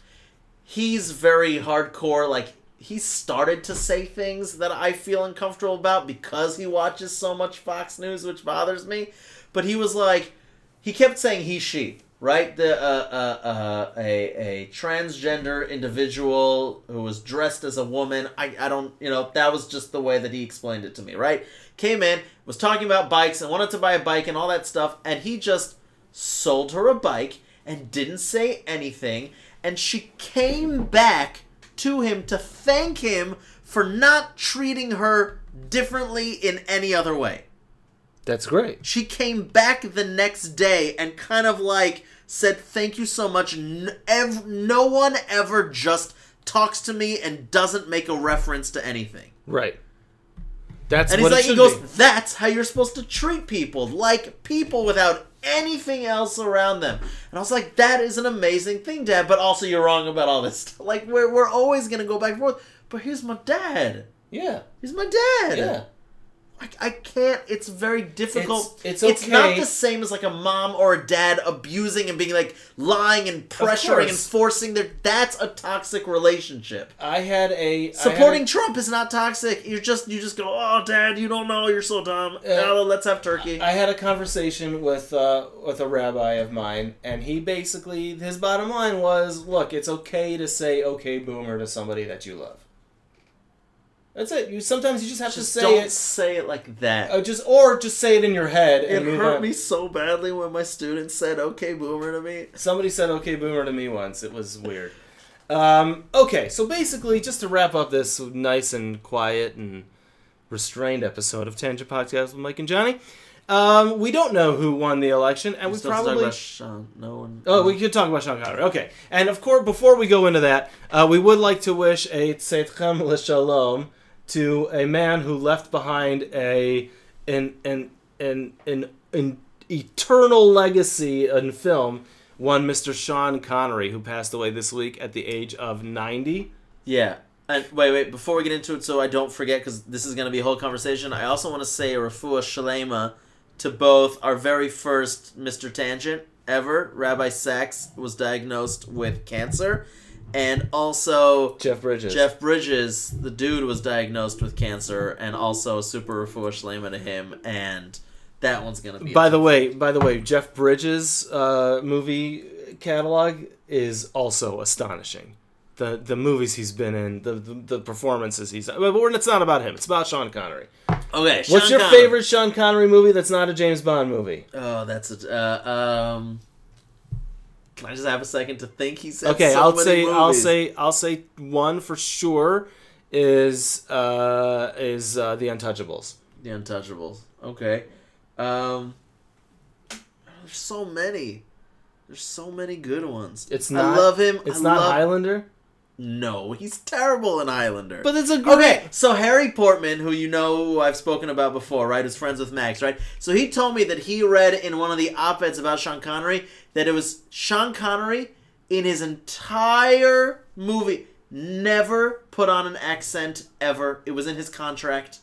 he's very hardcore, like, he started to say things that I feel uncomfortable about because he watches so much Fox News, which bothers me. But he was like, he kept saying he, she, right? The uh, uh, uh, a a transgender individual who was dressed as a woman. I, I don't, you know, that was just the way that he explained it to me, right? Came in, was talking about bikes and wanted to buy a bike and all that stuff, and he just sold her a bike, and didn't say anything, and she came back to him to thank him for not treating her differently in any other way. That's great. She came back the next day and kind of like said, thank you so much. No, ev- no one ever just talks to me and doesn't make a reference to anything. Right. That's and what he's like, it should he goes, be. that's how you're supposed to treat people. Like people without anything else around them. And I was like, that is an amazing thing, Dad. But also you're wrong about all this stuff. Like, we're, we're always going to go back and forth. But here's my dad. Yeah. He's my dad. Yeah. I, I can't. It's very difficult. It's, it's okay. It's not the same as like a mom or a dad abusing and being like lying and pressuring and course. forcing their. That's a toxic relationship. I had a Supporting I had a, Trump is not toxic. You're just you just go, oh, Dad, you don't know. You're so dumb. Uh, no, let's have turkey. I had a conversation with uh, with a rabbi of mine, and he basically his bottom line was, look, it's okay to say "okay, boomer" to somebody that you love. That's it. You sometimes you just have just to say don't it. say it like that. Uh, just or just say it in your head. It and move hurt on. me so badly when my students said "okay, boomer" to me. Somebody said "okay, boomer" to me once. It was weird. Um, okay, so basically, just to wrap up this nice and quiet and restrained episode of Tangent Podcast with Mike and Johnny, um, we don't know who won the election, and we Still have to talk probably. about Sean. No one. Oh, we could talk about Sean Connery. Okay, and of course, before we go into that, uh, we would like to wish a Tzeitchem L'Shalom to a man who left behind a an an an an, an eternal legacy in film. One Mister Sean Connery, who passed away this week at the age of ninety. Yeah. And wait, wait, before we get into it, so I don't forget, because this is going to be a whole conversation, I also want to say a refuah shalema to both our very first Mister Tangent ever, Rabbi Sachs, was diagnosed with cancer, and also Jeff Bridges. Jeff Bridges, the dude, was diagnosed with cancer, and also a super refuah shalema to him, and that one's going to be... By the way, by the way, Jeff Bridges' uh, movie catalog is also astonishing. The the movies he's been in, the the, the performances he's... But we're, it's not about him. It's about Sean Connery. Okay, Sean What's your Connery. favorite Sean Connery movie that's not a James Bond movie? Oh, that's a... Uh, um... Can I just have a second to think? He said Okay, so I'll many say movies. I'll say I'll say one for sure is uh, is uh, The Untouchables. The Untouchables. Okay. Um, there's so many. There's so many good ones. It's not. I love him. It's I not love, Highlander. No, he's terrible in Highlander. But it's a great. Okay, so Harry Portman, who you know who I've spoken about before, right, is friends with Max, right? So he told me that he read in one of the op-eds about Sean Connery that it was Sean Connery in his entire movie never put on an accent ever. It was in his contract.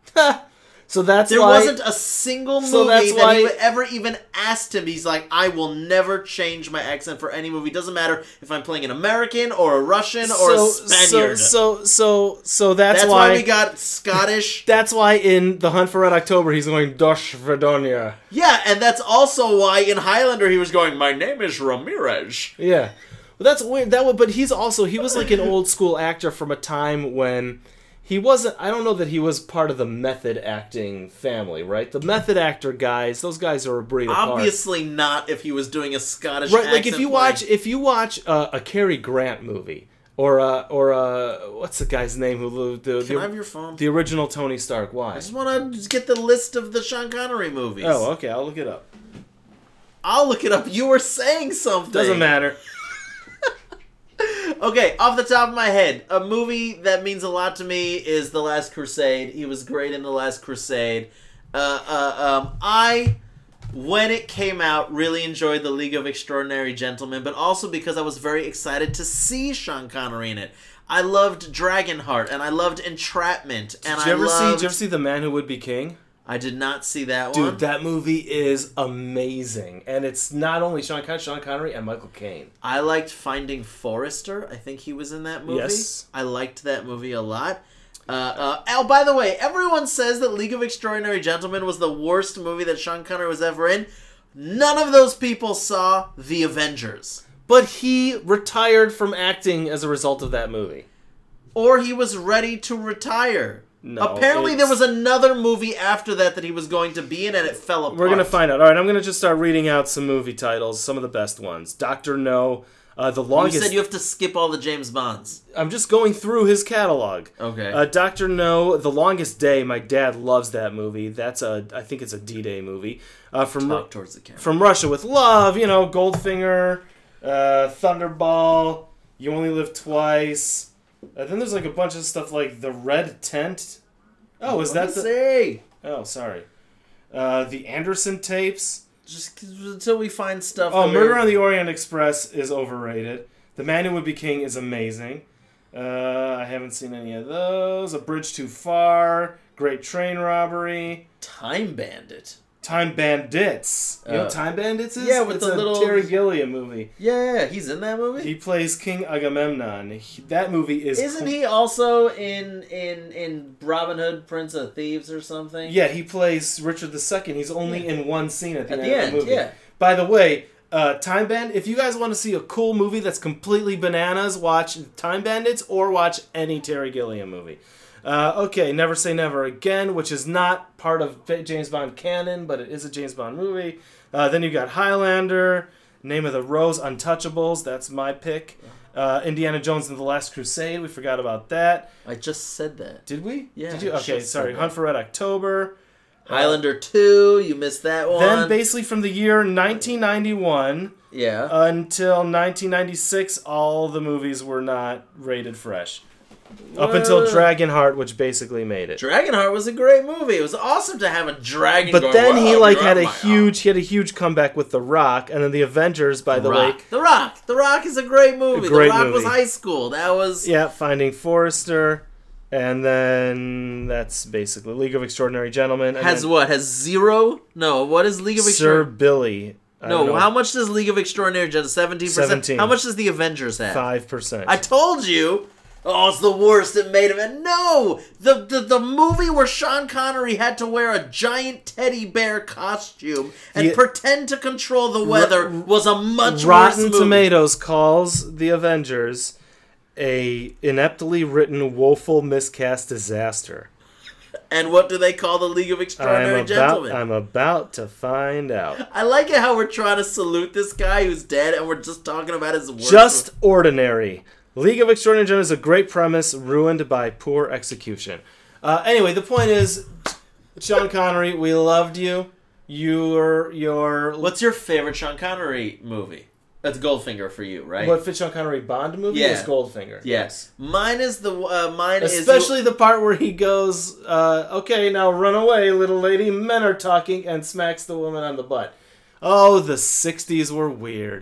So that's There why, wasn't a single movie So that's that why- he would ever even asked him. He's like, I will never change my accent for any movie. Doesn't matter if I'm playing an American or a Russian or so, a Spaniard. So so so so that's, that's why, why we got Scottish. that's why in The Hunt for Red October he's going Dosh Fredonia. Yeah, and that's also why in Highlander he was going, my name is Ramirez. Yeah. Well, that's weird. That would, but he's also he was like an old school actor from a time when he wasn't. I don't know that he was part of the method acting family, right? The method actor guys, those guys are a breed apart. Obviously not if he was doing a Scottish Right, accent. like if you play. watch if you watch uh, a Cary Grant movie or uh, or uh, what's the guy's name who the Can the, I have your phone? the original Tony Stark? I Why? just want to get the list of the Sean Connery movies. Oh, okay, I'll look it up. I'll look it up. You were saying something. Doesn't matter. Okay, off the top of my head, a movie that means a lot to me is The Last Crusade. He was great in The Last Crusade. Uh, uh, um, I, when it came out, really enjoyed The League of Extraordinary Gentlemen, but also because I was very excited to see Sean Connery in it. I loved Dragonheart, and I loved Entrapment, and Did you I ever see? loved... Did you ever see The Man Who Would Be King? I did not see that Dude, one. that movie is amazing, and it's not only Sean Con- Sean Connery and Michael Caine. I liked Finding Forrester. I think he was in that movie. Yes. I liked that movie a lot. Uh, uh, oh, by the way, everyone says that League of Extraordinary Gentlemen was the worst movie that Sean Connery was ever in. None of those people saw The Avengers. But he retired from acting as a result of that movie. Or he was ready to retire. No. Apparently, it's- there was another movie after that that he was going to be in, and it fell apart. We're gonna find out. All right, I'm gonna just start reading out some movie titles, some of the best ones. Doctor No, uh, the You longest. said you have to skip all the James Bonds. I'm just going through his catalog. Okay. Uh, Doctor No, The Longest Day. My dad loves that movie. That's a, I think it's a D-Day movie. Uh, from Talk towards the camera. From Russia with Love. You know, Goldfinger, uh, Thunderball. You Only Live Twice. Uh, then there's like a bunch of stuff like The Red Tent. Oh, is that the? Say? Oh, sorry. Uh, the Anderson Tapes. Just until we find stuff. Oh, that Murder we're- on the Orient Express is overrated. The Man Who Would Be King is amazing. Uh, I haven't seen any of those. A Bridge Too Far. Great Train Robbery. Time Bandit. Time Bandits. You know Uh, what Time Bandits is? yeah, with it's the a little- Terry Gilliam movie. Yeah, he's in that movie. He plays King Agamemnon. He, that movie is... Isn't he also in in in Robin Hood, Prince of Thieves, or something? Yeah, he plays Richard the Second. He's only in one scene at the At end the of end, the movie. yeah. By the way, uh, Time Band. If you guys want to see a cool movie that's completely bananas, watch Time Bandits or watch any Terry Gilliam movie. Uh, okay, Never Say Never Again, which is not part of James Bond canon, but it is a James Bond movie. Uh, then you got Highlander, Name of the Rose, Untouchables. That's my pick. Uh, Indiana Jones and the Last Crusade. We forgot about that. I just said that. Did we? Yeah, Did you? I Okay, just sorry. said Hunt that. for Red October. Highlander two, you missed that one. Then basically from the year nineteen ninety-one yeah. until nineteen ninety-six, all the movies were not rated fresh. Up until What? Dragonheart, which basically made it. Dragonheart was a great movie. It was awesome to have a dragon. But going, then he "Whoa, like you're had up a my huge he had a huge comeback with The Rock, and then The Avengers, by arm." the Rock. way. The Rock. The Rock is a great movie. A great the Rock was movie. high school. That was Yeah, Finding Forrester, and then that's basically League of Extraordinary Gentlemen. And has then what? Has zero? No. What is League of Sir Extraordinary? Billy. I don't No. know, How much does League of Extraordinary Gentlemen? Seventeen percent. seventeen. How much does the Avengers have? five percent. I told you. Oh, it's the worst. It made him. And no, the, the the movie where Sean Connery had to wear a giant teddy bear costume and The- pretend to control the weather was a much Rotten worse movie. Tomatoes calls The Avengers a ineptly written, woeful miscast disaster. And what do they call the League of I'm Extraordinary about, Gentlemen? I'm about to find out. I like it how we're trying to salute this guy who's dead, and we're just talking about his worst. Just Ordinary. League of Extraordinary Gentlemen is a great premise ruined by poor execution. Uh, anyway, the point is, Sean Connery, we loved you. You're your What's your favorite Sean Connery movie? That's Goldfinger for you, right? what fit Sean Connery Bond movie Yeah. is Goldfinger. Yes. Mine is the uh, mine Especially is the part where he goes, uh, okay, now run away, little lady, men are talking, and smacks the woman on the butt. Oh, the sixties were weird.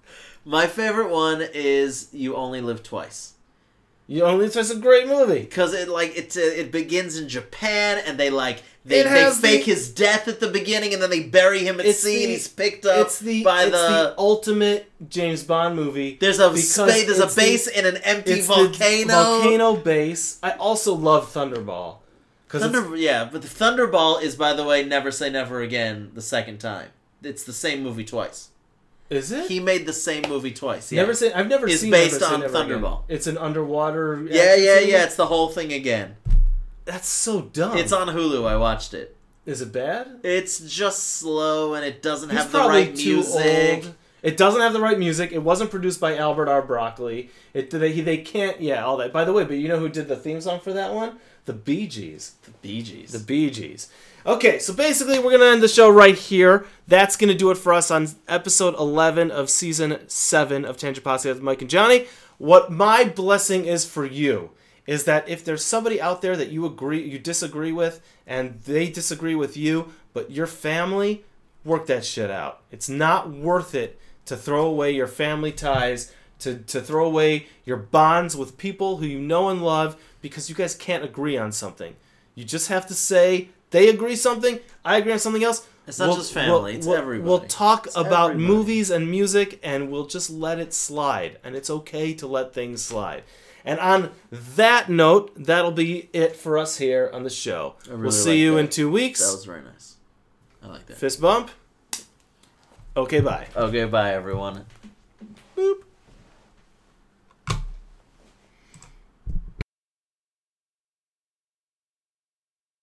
my favorite one is You Only Live Twice. You only it's just a great movie. Because it like it it begins in Japan and they like they, It they has fake the- his death at the beginning and then they bury him at It's sea the- and he's picked up It's the by it's the, the ultimate James Bond movie. there's a because space there's a it's the- base in an empty It's the volcano. volcano base. I also love Thunderball. Because Thunder yeah, but the Thunderball is by the way Never Say Never Again the second time. It's the same movie twice. is it? He made the same movie twice. Yeah. Never say I've never It's seen based Never Say on Never Again. Thunderball. It's an underwater. Yeah, action yeah, scene? yeah. It's the whole thing again. That's so dumb. It's on Hulu. I watched it. Is it bad? It's just slow and it doesn't He's have the probably right too music. old. It doesn't have the right music. It wasn't produced by Albert R. Broccoli. It they they can't. Yeah, all that. By the way, but you know who did the theme song for that one? The Bee Gees. The Bee Gees. The Bee Gees. Okay, so basically we're going to end the show right here. That's going to do it for us on episode eleven of season seven of Tangent Podcast with Mike and Johnny. What my blessing is for you is that if there's somebody out there that you agree, you disagree with, and they disagree with you, but your family, work that shit out. It's not worth it to throw away your family ties, to, to throw away your bonds with people who you know and love because you guys can't agree on something. You just have to say, they agree something, I agree on something else. It's not just family, it's everybody. We'll talk It's about everybody. movies and music, and we'll just let it slide. And it's okay to let things slide. And on that note, that'll be it for us here on the show. I really we'll see like you that. in two weeks. That was very nice. I like that. Fist bump. Okay, bye. Okay, bye everyone. Boop.